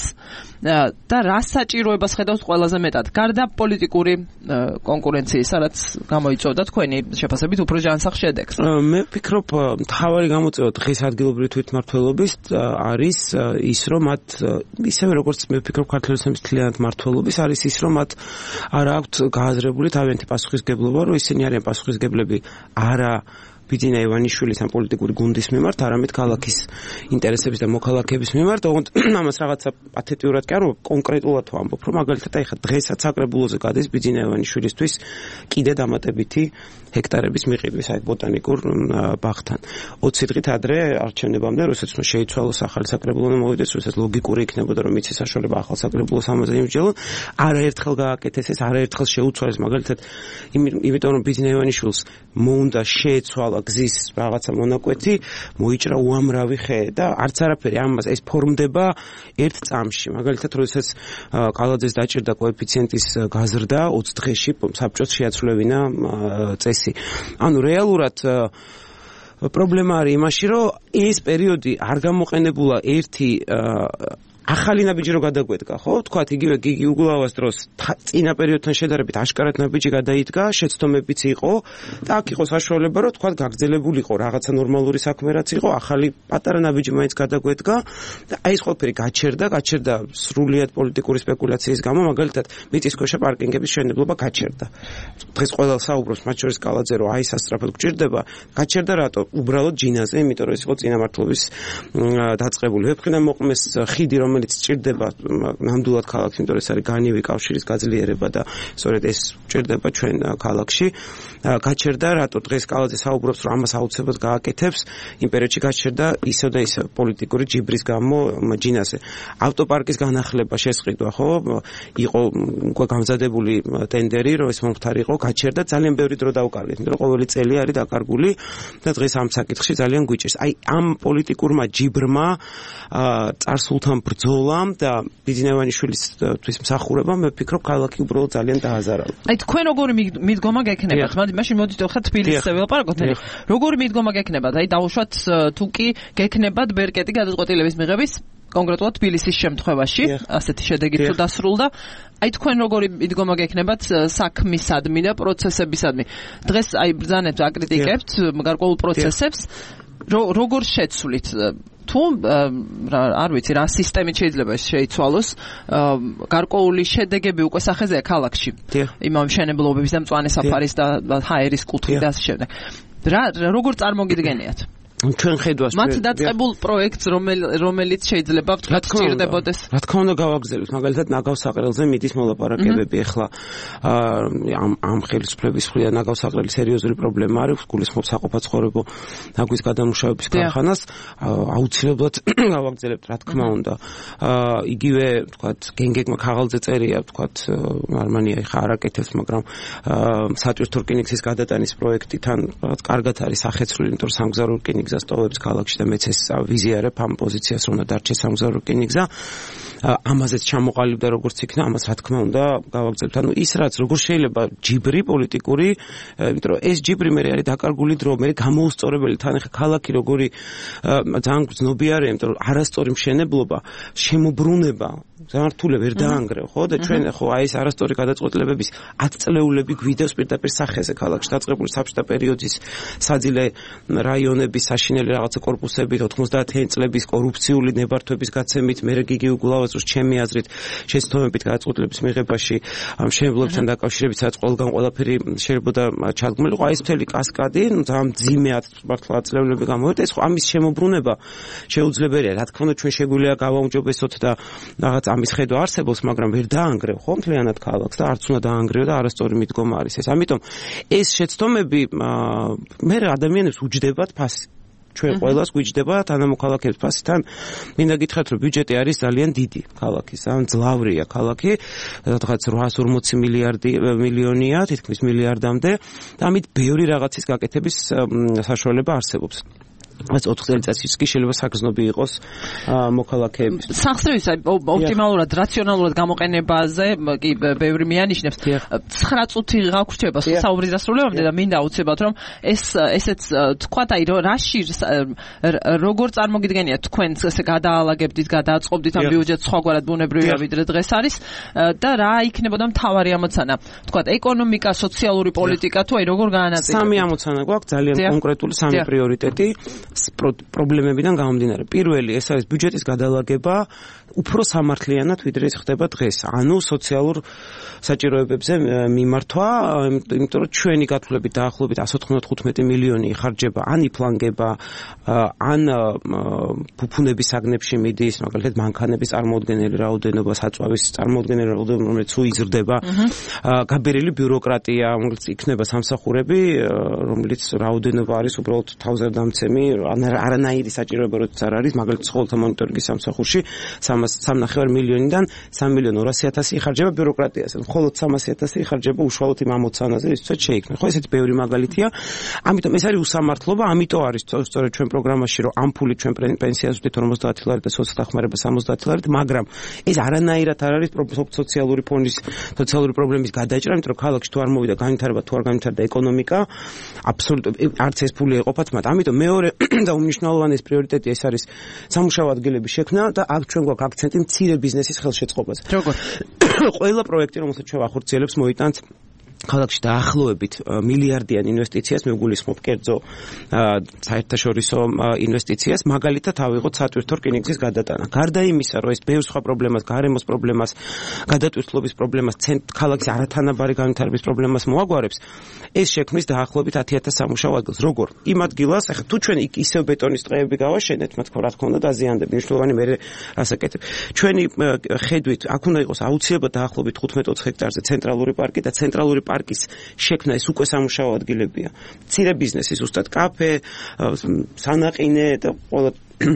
Speaker 2: და რას საჭიროებას ხედავთ ყველაზე მეტად? გარდა პოლიტიკური კონკურენციისა, რაც გამოიწვევდა თქვენი შეფასებით უფრო ჯანსაღ შედეგს.
Speaker 15: მე ვფიქრობ, თავარი გამოწვევა დღეს ადგილობრივი თვითმმართველობის არის ის, რომ მათ ისევე როგორც მე ვფიქრობ ქართლოსების მთლიანად მმართველობის არის ის, რომ მათ არ აქვთ გააზრებული თავიანთი პასუხისგებლობა, რომ ისინი არიან პასუხისგებლები არა ბიძინა ივანიშვილის ამ პოლიტიკური გუნდის მიმართ, არამედ ქალაქის ინტერესების და მოქალაქეების მიმართ. ოღონდ ამას რაღაცა პათეტიურად კი არ კონკრეტულად ვამბობ, რომ მაგალითად აი ხა დღესაც საკრებულოზე გადის ბიძინა ივანიშვილისთვის კიდე დამატებითი ჰექტარების მიყიდვის აი ბოტანიკურ ბაღთან. 20 დღით ადრე არჩევნებამდე, როდესაც შეიცვალოს ახალი საკრებულო და მოვიდეს, როდესაც ლოგიკური იქნებოდა, რომ იცის საშუალება ახალ საკრებულოს ამაზე იმსჯელონ, არაერთხელ გააკეთეს ეს, არაერთხელ შეუცვალეს, მაგალითად იმიტომ რომ ბიძინა ივანიშვილს მოუნდა შეეცვალა გზის რაღაცა მონაკვეთი, მოიჭრა უამრავი ხე და არც არაფერი ამას ეს ფორმდება ერთ წამში. მაგალითად, როდესაც კალაძეს დაჭირდა კოეფიციენტის გაზრდა 20 დღეში საბჭოს შეაცვლევინა წესი. ანუ რეალურად პრობლემა არის იმაში, რომ ეს პერიოდი არ გამოყენებულა ერთი ახალი ნაბიჯი რო გადაგვედგა, ხო? თქვათ იგივე გიგი უგულავას დროს წინა პერიოდთან შედარებით აშკარად ნაბიჯი გადაიდგა, შეცდომებიც იყო და აქ იყო საშუალება, რომ თქვათ გაგრძელებულიყო რაღაცა ნორმალური საქმე რაც იყო, ახალი პატარა ნაბიჯი მაინც გადაგვედგა და აი ეს ყველაფერი გაჩერდა სრულიად პოლიტიკური სპეკულაციის გამო, მაგალითად მიწისქვეშა პარკინგების მშენებლობა გაჩერდა. დღეს ყველა საუბრობს, მათ შორის კალაძე, რომ აი სასწრაფოდ გჭირდება, გაჩერდა რატო? უბრალოდ ჯინაზე, იმიტომ რომ ეს იყო წინამმართველობის დაწყებული. ვეფხინან მოყმეს ხიდი, რომელიც ჭირდება ნამდვილად ქალაქში, იმიტომ რომ ეს არის განივი კავშირის გაძლიერება და სწორედ ეს ჭირდება ჩვენ ქალაქში. გაჩერდა რატო? დღეს კალაძე საუბრობს, რომ ამას აუცილებლად გააკეთებს. იმ პერიოდში გაჩერდა ისევ და ისევ პოლიტიკური ჯიბრის გამო ჯინაზე. ავტოპარკის განახლება შესყიდვა, ხო? იყო უკვე გამზადებული ტენდერი, რომ ეს მომხდარიყო, გაჩერდა, ძალიან ბევრი დრო დაუკარგეთ, იმიტომ რომ ყოველი წელი არის დაკარგული და დღეს ამ საკითხში ძალიან გვიჭირს. აი ამ პოლიტიკურმა ჯიბრმა წარსულთან ბრძოლამ და ბიძინა ივანიშვილის თვის მსახურებამ მე ვფიქრობ ქალაქი უბრალოდ ძალიან დააზარალა.
Speaker 2: აი თქვენ როგორი მიდგომა გექნებათ? მაშინ მოდით ხა თბილისზე ველაპარაკოთ. როგორი მიდგომა გექნებათ? აი დაუშვათ თუ კი გექნებათ ბერკეტი გადაწყვეტილების მიღების კონკრეტულად თბილისის შემთხვევაში, ასეთი შედეგი თუ დასრულდა. აი თქვენ როგორი მიდგომა გექნებათ საქმისადმი და პროცესებისადმი? დღეს აი ბრძანებთ, აკრიტიკებთ გარკვეულ პროცესებს. როგორ შეცვლით? თუ არ ვიცი რა სისტემით შეიძლება შეიცვალოს, გარკვეული შედეგები უკვე სახეზეა ქალაქში. იმავე მშენებლობების და მწვანე საფარის და ჰაერის კუთხით და ასე შემდეგ. როგორ წარმოგიდგენიათ?
Speaker 15: ჩვენ ხედვას
Speaker 2: მათ დაწყებულ პროექტს, რომელიც შეიძლება ვთქვათ გჭირდებოდეს.
Speaker 15: რა თქმა უნდა გავაგზავნოთ, მაგალითად ნაგავსაყრელზე მიდის მოლაპარაკებები ახლა ამ ხელისუფლების მხრიდან ნაგავსაყრელი სერიოზული პრობლემა არის, გულისხმობს საყოფაცხოვრებო ნაგვის გადამუშავების ქარხანას, აუცილებლად გავაგზავნებთ, რა თქმა უნდა. იგივე ვთქვათ გენგეგმა ქაღალდზე წერია, ვთქვათ გერმანია ხა არაკეთებს, მაგრამ სატვირთო რკინიგზის გადატანის პროექტი თან კარგად არის ახეცვლილი, იმიტომ რომ სამგზავრო რკინიგზი რკინიგზა სტოვებს ქალაქში და მეც ეს ვიზიარებ ამ პოზიციას, რომ დარჩეს სამგზავრო რკინიგზა. ამაზეც ჩამოყალიბდა როგორც იქნა, ამას რა თქმა უნდა გავაგზავნებთ. ანუ ის რაც როგორ შეიძლება ჯიბრი პოლიტიკური, იმიტომ რომ ეს ჯიბრი მე არის დაკარგული დრო, მე გამოუსწორებელი თან ახლა ქალაქი როგორი ძალიან გრძნობიარეა, იმიტომ რომ არასწორი მშენებლობა, შემოbrunება ზართულე ვერ დაანგრევ, ხო? და ჩვენ ხო აი ეს არასწორი გადაწყვეტილებების 10 წლეულები გვიდევს პირდაპირ სახეზე ქალაქში დაწყებული საბჭოთა პერიოდის საძილე რაიონების საშინელი რაღაცა კორპუსებით 90-იან წლების კორუფციული ნებართვების გაცემით მე გიგი უგულავაზოს ჩემი აზრით შეცდომებით გადაწყვეტილების მიღებაში ამ შემებლობთან დაკავშირებით სადაც ყველგან ყველაფერი შეიძლება ჩადგმულიყო აი ეს მთელი კასკადი ძალიან მძიმე მართლა წლეულები გამოვიდა ეს ხო ამის შემოbrunება შეუძლებელია რა თქმა უნდა ჩვენ შეგვიძლია გავაუმჯობესოთ და რაღაც ამის ხედვა არსებობს მაგრამ ვერ დაანგრევ ხო მთლიანად ქალაქს და არც უნდა დაანგრევ და არასწორი მიდგომა არის ეს ამიტომ ეს შეცდომები მე ადამიანებს უჯდებათ ფასი ჩვენ ყველას გვიჯდება თანამოქალაქეებს ფასთან მინდა გითხრათ რომ ბიუჯეტი არის ძალიან დიდი ქალაქის ან ძლავრია ქალაქი რაღაც 840 მილიონია თითქმის მილიარდამდე და ამით ბევრი რაღაცის გაკეთების საშუალება არსებობს ეს 4 წელიწადში კი შეიძლება საგრძნობი იყოს მოქალაქეების.
Speaker 2: სახსრების ოპტიმალურად, რაციონალურად გამოყენებაზე კი ბევრი მიანიშნებს. 9 წუთი გაგვრჩება საუბრის დასრულებამდე და მინდა აუცილებლად რომ ესეც თქვათ აი რაში როგორ წარმოგიდგენიათ თქვენ ესე გადააალაგებდით, გადააწყობდით ამ ბიუჯეტს სხვაგვარად ბუნებრივია ვიდრე დღეს არის და რა იქნებოდა მთავარი ამოცანა? თქვათ ეკონომიკა, სოციალური პოლიტიკა თუ აი როგორ გაანაწილებთ?
Speaker 15: სამი ამოცანა გვაქვს ძალიან კონკრეტული სამი პრიორიტეტი. პრობლემებიდან გამომდინარე. პირველი ეს არის ბიუჯეტის გადალაგება უფრო სამართლიანად ვიდრე ის ხდება დღეს. ანუ სოციალურ საჭიროებებზე მიმართვა, იმიტომ რომ ჩვენი გათვლებით დაახლოებით 195 მილიონი იხარჯება ან იფლანგება, ან ფუფუნების საგნებში მიდის, მაგალითად მანქანების წარმოუდგენელი რაოდენობა, საწვავის წარმოუდგენელი რაოდენობა, რომელიც უიზრდება. გაბერილი ბიუროკრატია, რომელიც იქნება სამსახურები, რომელიც რაოდენობა არის უბრალოდ თავზედამცემი, არანაირი საჭიროება როცა არ არის, მაგალითად ცხოველთა მონიტორინგის სამსახურში 3.5 მილიონიდან 3.200.000 იხარჯება ბიუროკრატიაზე. მხოლოდ 300.000 იხარჯება უშუალოდ იმ ამოცანაზე, რითაც შეიქმნა. ხო, ესეთი ბევრი მაგალითია. ამიტომ ეს არის უსამართლობა, ამიტომ არის სწორედ ჩვენ პროგრამაში, რომ ამ ფულით ჩვენ პენსიას ვდით 50 ლარი და სოციალდახმარება 70 ლარით, მაგრამ ეს არანაირად არ არის სოციალური ფონის, სოციალური პრობლემის გადაჭრა, იმიტომ რომ ქალაქში თუ არ მოვიდა განვითარება, თუ არ განვითარდა ეკონომიკა, აბსოლუტურად არც ეს ფული ეყოფათ მათ. ამიტომ მეორე და უმნიშვნელოვანესი პრიორიტეტი ეს არის სამუშაო ადგილების შექმნა და აქ ჩვენ გვაქვს აქცენტი მცირე ბიზნესის ხელშეწყობაზე.
Speaker 2: როგორ?
Speaker 15: ყველა პროექტი, რომელსაც ჩვენ ახორციელებს, მოიტანს ქალაქში დაახლოებით მილიარდიან ინვესტიციას, მე გულისხმობ კერძო საერთაშორისო ინვესტიციას, მაგალითად ავიღოთ სატვირთო რკინიგზის გადატანა. გარდა იმისა, რომ ეს ბევრ სხვა პრობლემას, გარემოს პრობლემას, გადატვირთულობის პრობლემას, ქალაქის არათანაბარი განვითარების პრობლემას მოაგვარებს, ეს შექმნის დაახლოებით 10,000 სამუშაო ადგილს. როგორ? იმ ადგილას, ახლა თუ ჩვენ იქ ისევ ბეტონის ტყეები გავაშენეთ, მათ რა თქმა უნდა დაზიანდება, მნიშვნელოვანი მე რასაკეთებ. ჩვენი ხედვით, აქ უნდა იყოს აუცილებლად დაახლოებით 15-20 ჰექტარზე ცენტრალური პარკი და ცენტრალური პარკის შექმნა ეს უკვე სამუშაო ადგილებია. მცირე ბიზნესი, ზუსტად კაფე, სანაყინე და ყველა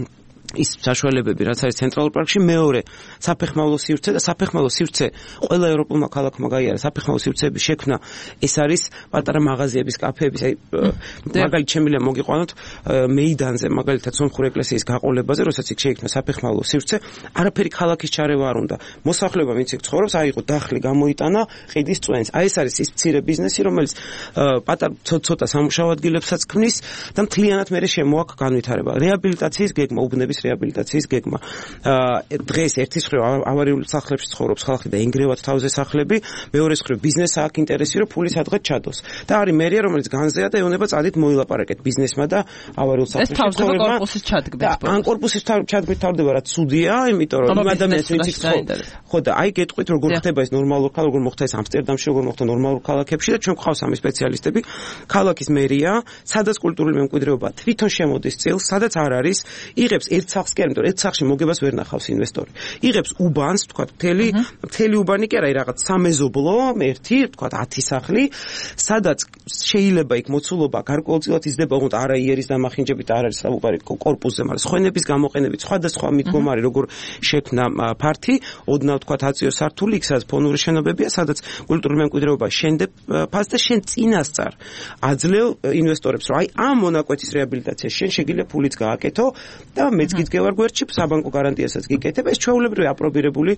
Speaker 15: ის საშუალებები, რაც არის ცენტრალურ პარკში, მეორე საფეხმავლო სივრცე და საფეხმავლო სივრცე ყველა ევროპულმა ქალაქმა გაიარა საფეხმავლო სივრცეების შექმნა. ეს არის პატარა მაღაზიების, კაფეების, აი მაგალითად შემიძლია მოგიყვანოთ მეიდანზე, მაგალითად სომხური ეკლესიის გაყოლებაზე, როცა იქ შეიქმნა საფეხმავლო სივრცე, არაფერი ქალაქის ჩარევა არ უნდა. მოსახლეობა ვინც იქ ცხოვრობს, აიღო დახლი, გამოიტანა ყიდის წვენს. აი ეს არის ის მცირე ბიზნესი, რომელიც პატარა ცოტა სამუშაო ადგილებსაც ქმნის და მთლიანად მე შემოაქვს განვითარება. რეაბილიტაციის გეგმა, უბნების რეაბილიტაციის გეგმა. დღეს ერთის მხრივ ავარიულ სახლებში ცხოვრობს ხალხი და ენგრევათ თავზე სახლები, მეორეს მხრივ ბიზნესს აქვს ინტერესი, რომ ფული სადღაც ჩადოს. და არის მერია, რომელიც განზეა და ეუბნება წადით მოილაპარაკეთ ბიზნესმა და ავარიულ სახლებში.
Speaker 2: ეს თავდება კორპუსის ჩადგმით.
Speaker 15: ან კორპუსის ჩადგმით თავდება, რაც ცუდია, იმიტომ რომ იმ ადამიანს ვინც იქ ხო და აი გეტყვით როგორ ხდება ეს ნორმალურ ქალაქ, როგორ მოხდა ეს ამსტერდამში, როგორ მოხდა ნორმალურ ქალაქებში და ჩვენ გვყავს ამის სპეციალისტები. ქალაქის მერია, სადაც კულტურული მემკვიდრეობა თვითონ შემოდის წილს, სადაც არ არის, იღებს ერთ სახლს კი არა, იმიტომ ერთ სახლში მოგებას ვერ ნახავს ინვესტორი. იღებს უბანს, თქვა, მთელი უბანი კი არა, რაღაც სამეზობლო, ერთი, თქვა 10 სახლი, სადაც შეიძლება იქ მოცულობა გარკვეულწილად იზრდება, ოღონდ არა იერის დამახინჯებით, არ არის საუბარი კორპუსზე, მაგრამ სხვენების გამოყენებით, სხვადასხვა მიდგომარი, როგორ შექმნა ფართი, ოდნავ თქვა აწიო სართული, იქ სადაც ფონური შენობებია, სადაც კულტურული მემკვიდრეობა შენდებ ფასს და შენ წინასწარ აძლევ ინვესტორებს, რომ აი ამ მონაკვეთის რეაბილიტაციაში შენ შეგიძლია ფულიც გააკეთო და მეც გიდგევარ გვერდში, საბანკო გარანტიასაც გიკეთებ, ეს ჩვეულებრივი აპრობირებული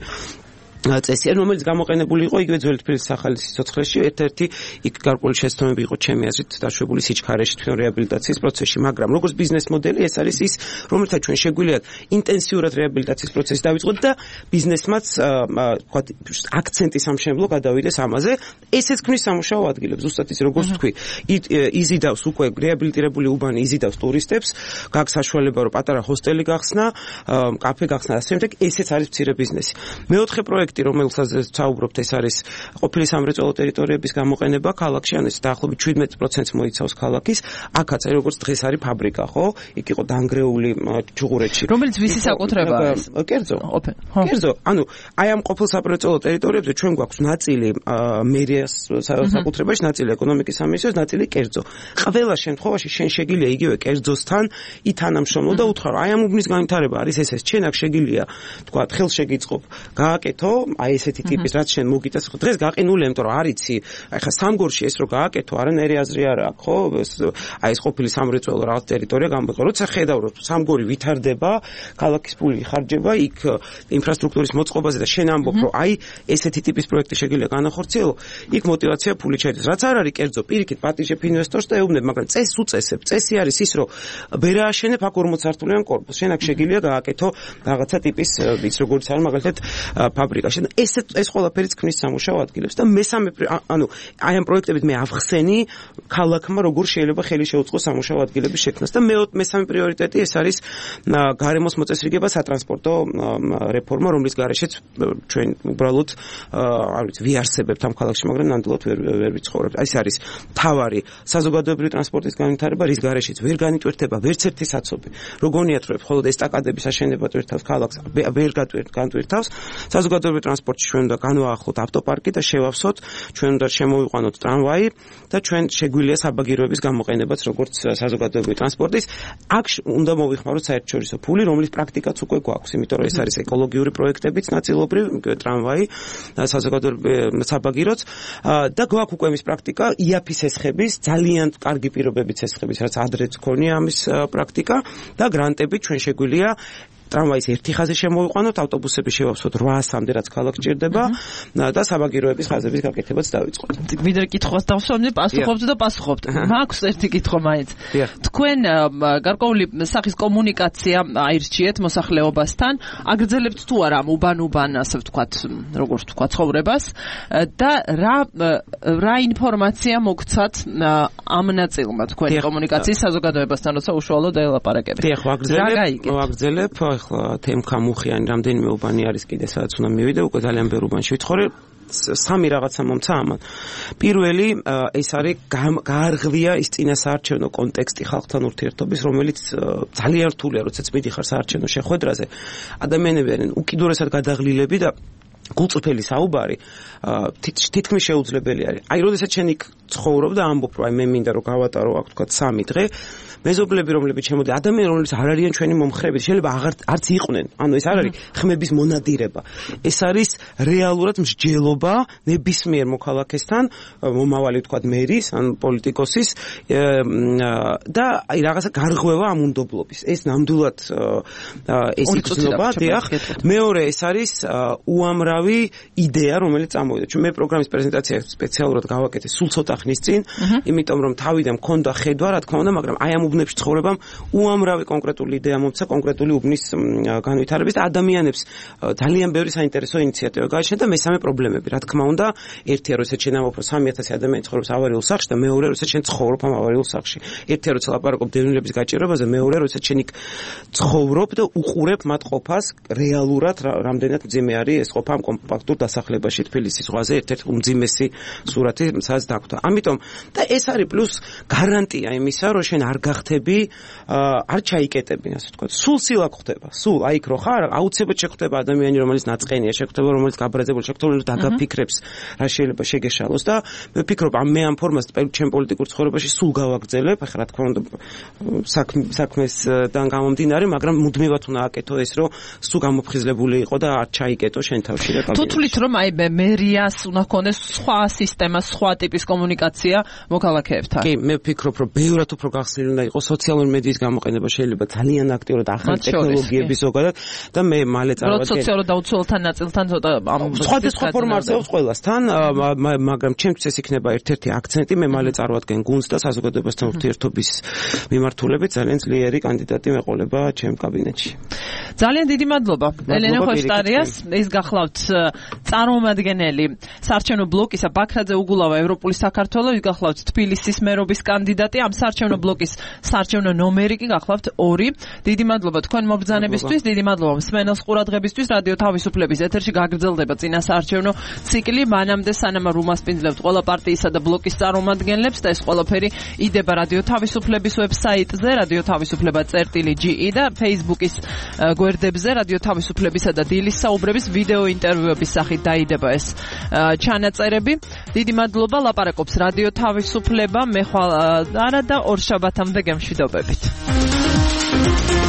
Speaker 15: წესი, რომელიც გამოყენებული იყო იგივე ძველი თბილისის ახალი სიცოცხლეში, ერთ-ერთი იქ გარკვეული შეცდომები იყო ჩემი აზრით დაშვებული სიჩქარეში თვითონ რეაბილიტაციის პროცესში, მაგრამ როგორც ბიზნეს მოდელი ეს არის ის, რომელთაც ჩვენ შეგვიძლია ინტენსიურად რეაბილიტაციის პროცესი დავიწყოთ და ბიზნესმაც თქვა აქცენტი სამშენებლო გადავიდეს ამაზე, ესეც ქმნის სამუშაო ადგილებს, ზუსტად ის როგორც თქვი, იზიდავს უკვე რეაბილიტირებული უბანი იზიდავს ტურისტებს, გაქვს საშუალება რომ პატარა ჰოსტელი გახსნა, კაფე გახსნა და ასე შემდეგ, ესეც არის მცირე ბიზნესი. მეოთხე პროექტი რომელსაც საუბრობთ, ეს არის ყოფილი სამრეწველო ტერიტორიების გამოყენება ქალაქში, ან ეს დაახლოებით 17% მოიცავს ქალაქის. აქაც როგორც დღეს არის ფაბრიკა, ხო? იქ იყო დანგრეული ჩუღურეთში.
Speaker 2: რომელიც ვისი საკუთრებაა ეს?
Speaker 15: კერძო. კერძო. ანუ აი ამ ყოფილ სამრეწველო ტერიტორიებზე ჩვენ გვაქვს ნაწილი მერიას საკუთრებაში, ნაწილი ეკონომიკის სამინისტროს, ნაწილი კერძო. ყველა შემთხვევაში შენ შეგიძლია იგივე კერძოსთან ითანამშრომლო და უთხრა, აი ამ უბნის განვითარება არის ეს. შენ აქ შეგიძლია, თქვა, ხელს შეგიწყობ, გააკეთო აი ესეთი ტიპის რაც შენ მოგიტას ხო დღეს გაყინული, იმიტომ რომ არიცი, აი ხა სამგორში ეს რო გააკეთო, არანაირი აზრი არ აქვს, ხო? აი ეს ყოფილი სამრეწველო რაღაც ტერიტორია გამოიყო. როცა ხედავ რომ სამგორი ვითარდება, ქალაქის ფული იხარჯება, იქ ინფრასტრუქტურის მოწყობაზე და შენ ამბობ რომ აი ესეთი ტიპის პროექტი შეგიძლია განახორციელო, იქ мотиваცია ფული ჩაიდეს. რაც არ არის კერძო, პირიქით პატიჟებ ინვესტორს და ეუბნებ, მაგრამ წესს უწესებ. წესი არის ის, რომ ვერ ააშენებ აქ 40 სართულიან კორპუსს. შენ აქ შეგიძლია გააკეთო რაღაცა ტიპის ის როგორც არის მაგალითად ფაბრიკაში. ეს ყველაფერიც ქმნის სამუშაო ადგილებს და მესამე ანუ აი ამ პროექტებით მე ავხსენი ქალაქმა როგორ შეიძლება ხელი შეუწყოს სამუშაო ადგილების შექმნას და მესამე პრიორიტეტი ეს არის გარემოს მოწესრიგება, სატრანსპორტო რეფორმა, რომლის გარეშეც ჩვენ უბრალოდ არ ვიცი ვიარსებებთ ამ ქალაქში, მაგრამ ნამდვილად ვერ ვიცხოვრებთ. ეს არის თავარი საზოგადოებრივი ტრანსპორტის განვითარება, რის გარეშეც ვერ განიტვირთება ვერც ერთი საცობი. როგორ რომ მხოლოდ ესტაკადების აშენება ტვირთავს ქალაქს, ვერ განტვირთავს. საზოგადოებრივი ტრანსპორტში ჩვენ უნდა განვაახლოთ ავტოპარკი და შევავსოთ, ჩვენ უნდა შემოვიყვანოთ ტრამვაი და ჩვენ შეგვიძლია საბაგიროების გამოყენებაც როგორც საზოგადოებრივი ტრანსპორტის. აქ უნდა მოვიხმაროთ საერთაშორისო ფული, რომლის პრაქტიკაც უკვე გვაქვს, იმიტომ რომ ეს არის ეკოლოგიური პროექტებიც ნაწილობრივ, ტრამვაი, საზოგადოებრივი საბაგიროც და გვაქვს უკვე ეს პრაქტიკა, იაფის ესხების, ძალიან კარგი პირობებით ესხების, რაც ადრეც ქონია ამის პრაქტიკა და გრანტები ჩვენ შეგვიძლია ტრამვაის ერთი ხაზი შემოვიყვანოთ, ავტობუსები შევავსოთ 800-მდე, რაც ქალაქს ჭირდება და საბაგიროების ხაზების გაკეთებაც დავიწყოთ.
Speaker 2: ვიდრე კითხვას დავსვამდი, პასუხობთ და პასუხობთ. მაქვს ერთი კითხვა მაინც. თქვენ გარკვეული სახის კომუნიკაცია აირჩიეთ მოსახლეობასთან, აგრძელებთ თუ არა უბან ასე ვთქვათ, როგორც ვთქვა ცხოვრებას და რა ინფორმაცია მოგცათ ამ ნაწილმა თქვენი კომუნიკაციის საზოგადოებასთან, როცა უშუალოდ ელაპარაკებით.
Speaker 15: დიახ, ვაგრძელებ ახლა თემქა მუხიანი რამდენიმე უბანი არის კიდე სადაც უნდა მივიდე, უკვე ძალიან ბევრ უბანში ვიცხოვრე. სამი რაღაცა მომცა ამან. პირველი ეს არის გაარღვია ის წინასაარჩევნო კონტექსტი ხალხთან ურთიერთობის, რომელიც ძალიან რთულია, როდესაც მიდიხარ საარჩევნო შეხვედრაზე. ადამიანები არიან უკიდურესად გადაღლილები და გულწრფელი საუბარი თითქმის შეუძლებელი არის. აი, როდესაც შენ იქ ცხოვრობ და ამბობ, რომ აი მე მინდა რომ გავატარო აქ თქვა 3 დღე, მეზობლები რომლებიც შემოდი, ადამიანები რომლებიც არ არიან ჩვენი მომხრეები, შეიძლება არც იყვნენ. ანუ ეს არ არის ხმების მონადირება. ეს არის რეალურად მსჯელობა ნებისმიერ მოქალაქესთან, მომავალი თქვა მერის ან პოლიტიკოსის და აი რაღაცა გარღვევა ამ უნდობლობის. ეს ნამდვილად ეს იგრძნობა, დიახ. მეორე ეს არის უამრავი იდეა, რომელიც წამოვიდა. ჩვენ მე პროგრამის პრეზენტაცია სპეციალურად გავაკეთე სულ ცოტა ხნის წინ, იმიტომ რომ თავიდან მქონდა ხედვა, რა თქმა უნდა, მაგრამ აი ამ უბნებში ცხოვრებამ უამრავი კონკრეტული იდეა მომცა კონკრეტული უბნის განვითარების და ადამიანებს ძალიან ბევრი საინტერესო ინიციატივა გააჩნია და მესამე პრობლემები. რა თქმა უნდა, ერთია როცა შენ ამბობ, რომ 3000 ადამიანი ცხოვრობს ავარიულ სახლში და მეორე როცა შენ ცხოვრობ ამ ავარიულ სახლში. ერთია როცა ლაპარაკობ დევნილების გაჭირვებაზე, მეორე როცა შენ იქ ცხოვრობ და უყურებ მათ ყოფას რეალურად რამდენად მძიმე არის ეს ყოფა ამ კომპაქტურ დასახლებაში თბილისის ზღვაზე ერთ-ერთი უმძიმესი სურათი სადაც დაგვდა. ამიტომ და ეს არის პლუს გარანტია იმისა, რომ შენ არ გახდები, არ ჩაიკეტები, ასე ვთქვათ. სულ სილაკ ხდება. სულ აი იქ რო ხარ, აუცილებლად შეხვდება ადამიანი, რომელიც ნაწყენია, შეხვდება რომელიც გაბრაზებული, შეხვდება რომელიც დაგაფიქრებს, რა შეიძლება შეგეშალოს და მე ვფიქრობ მე ამ ფორმას ჩემ პოლიტიკურ ცხოვრებაში სულ გავაგრძელებ, ახლა რა თქმა უნდა საქმესთან გამომდინარე, მაგრამ მუდმივად უნდა აკეთო ეს, რომ სულ გამოფხიზლებული იყო და არ ჩაიკეტო შენ თავში და
Speaker 2: თუ თვლით რომ აი მერიას უნდა ქონდეს სხვა სისტემა, სხვა ტიპის კომუნიკაცია მოქალაქეებთან.
Speaker 15: კი, მე ვფიქრობ, რომ ბევრად უფრო გახსნილი უნდა იყოს სოციალური მედიის გამოყენება, შეიძლება ძალიან აქტიურად ახალი ტექნოლოგიების ზოგადად და მე მალე
Speaker 2: წარმოვადგენ. რო სოციალურ დაუცველთა ნაწილთან ცოტა
Speaker 15: სხვადასხვა ფორმა არსებობს ყველასთან, მაგრამ ჩემთვის ეს იქნება ერთ-ერთი აქცენტი, მე მალე წარმოვადგენ გუნდს და საზოგადოებასთან ურთიერთობის მიმართულებით ძალიან ძლიერი კანდიდატი მეყოლება ჩემ კაბინეტში.
Speaker 2: ძალიან დიდი მადლობა ელენე ხოშტარიას, ის გახლავთ წარმომადგენელი საარჩევნო ბლოკისა ბაქრაძე უგულავა ევროპული საქართველოს, ის გახლავთ თბილისის მერობის კანდიდატი, ამ საარჩევნო ბლოკის საარჩევნო ნომერი კი გახლავთ 2. დიდი მადლობა თქვენ მობრძანებისთვის, დიდი მადლობა მსმენელს ყურადღებისთვის. რადიო თავისუფლების ეთერში გაგრძელდება წინა საარჩევნო ციკლი, მანამდე სანამ არ უმასპინძლებთ ყველა პარტიისა და ბლოკის წარმომადგენლებს და ეს ყველაფერი იდება რადიო თავისუფლების ვებსაიტზე, რადიო თავისუფლება.ge და Facebook-ის გვერდებზე, რადიო თავისუფლებისა და დილის საუბრების ვიდეო ინტერვიუების სახით დაიდება ეს ჩანაწერები. დიდი მადლობა, ლაპარაკობს რადიო თავისუფლება, მე ხვალ არა და ორ შაბათამდე გემშვიდობებით.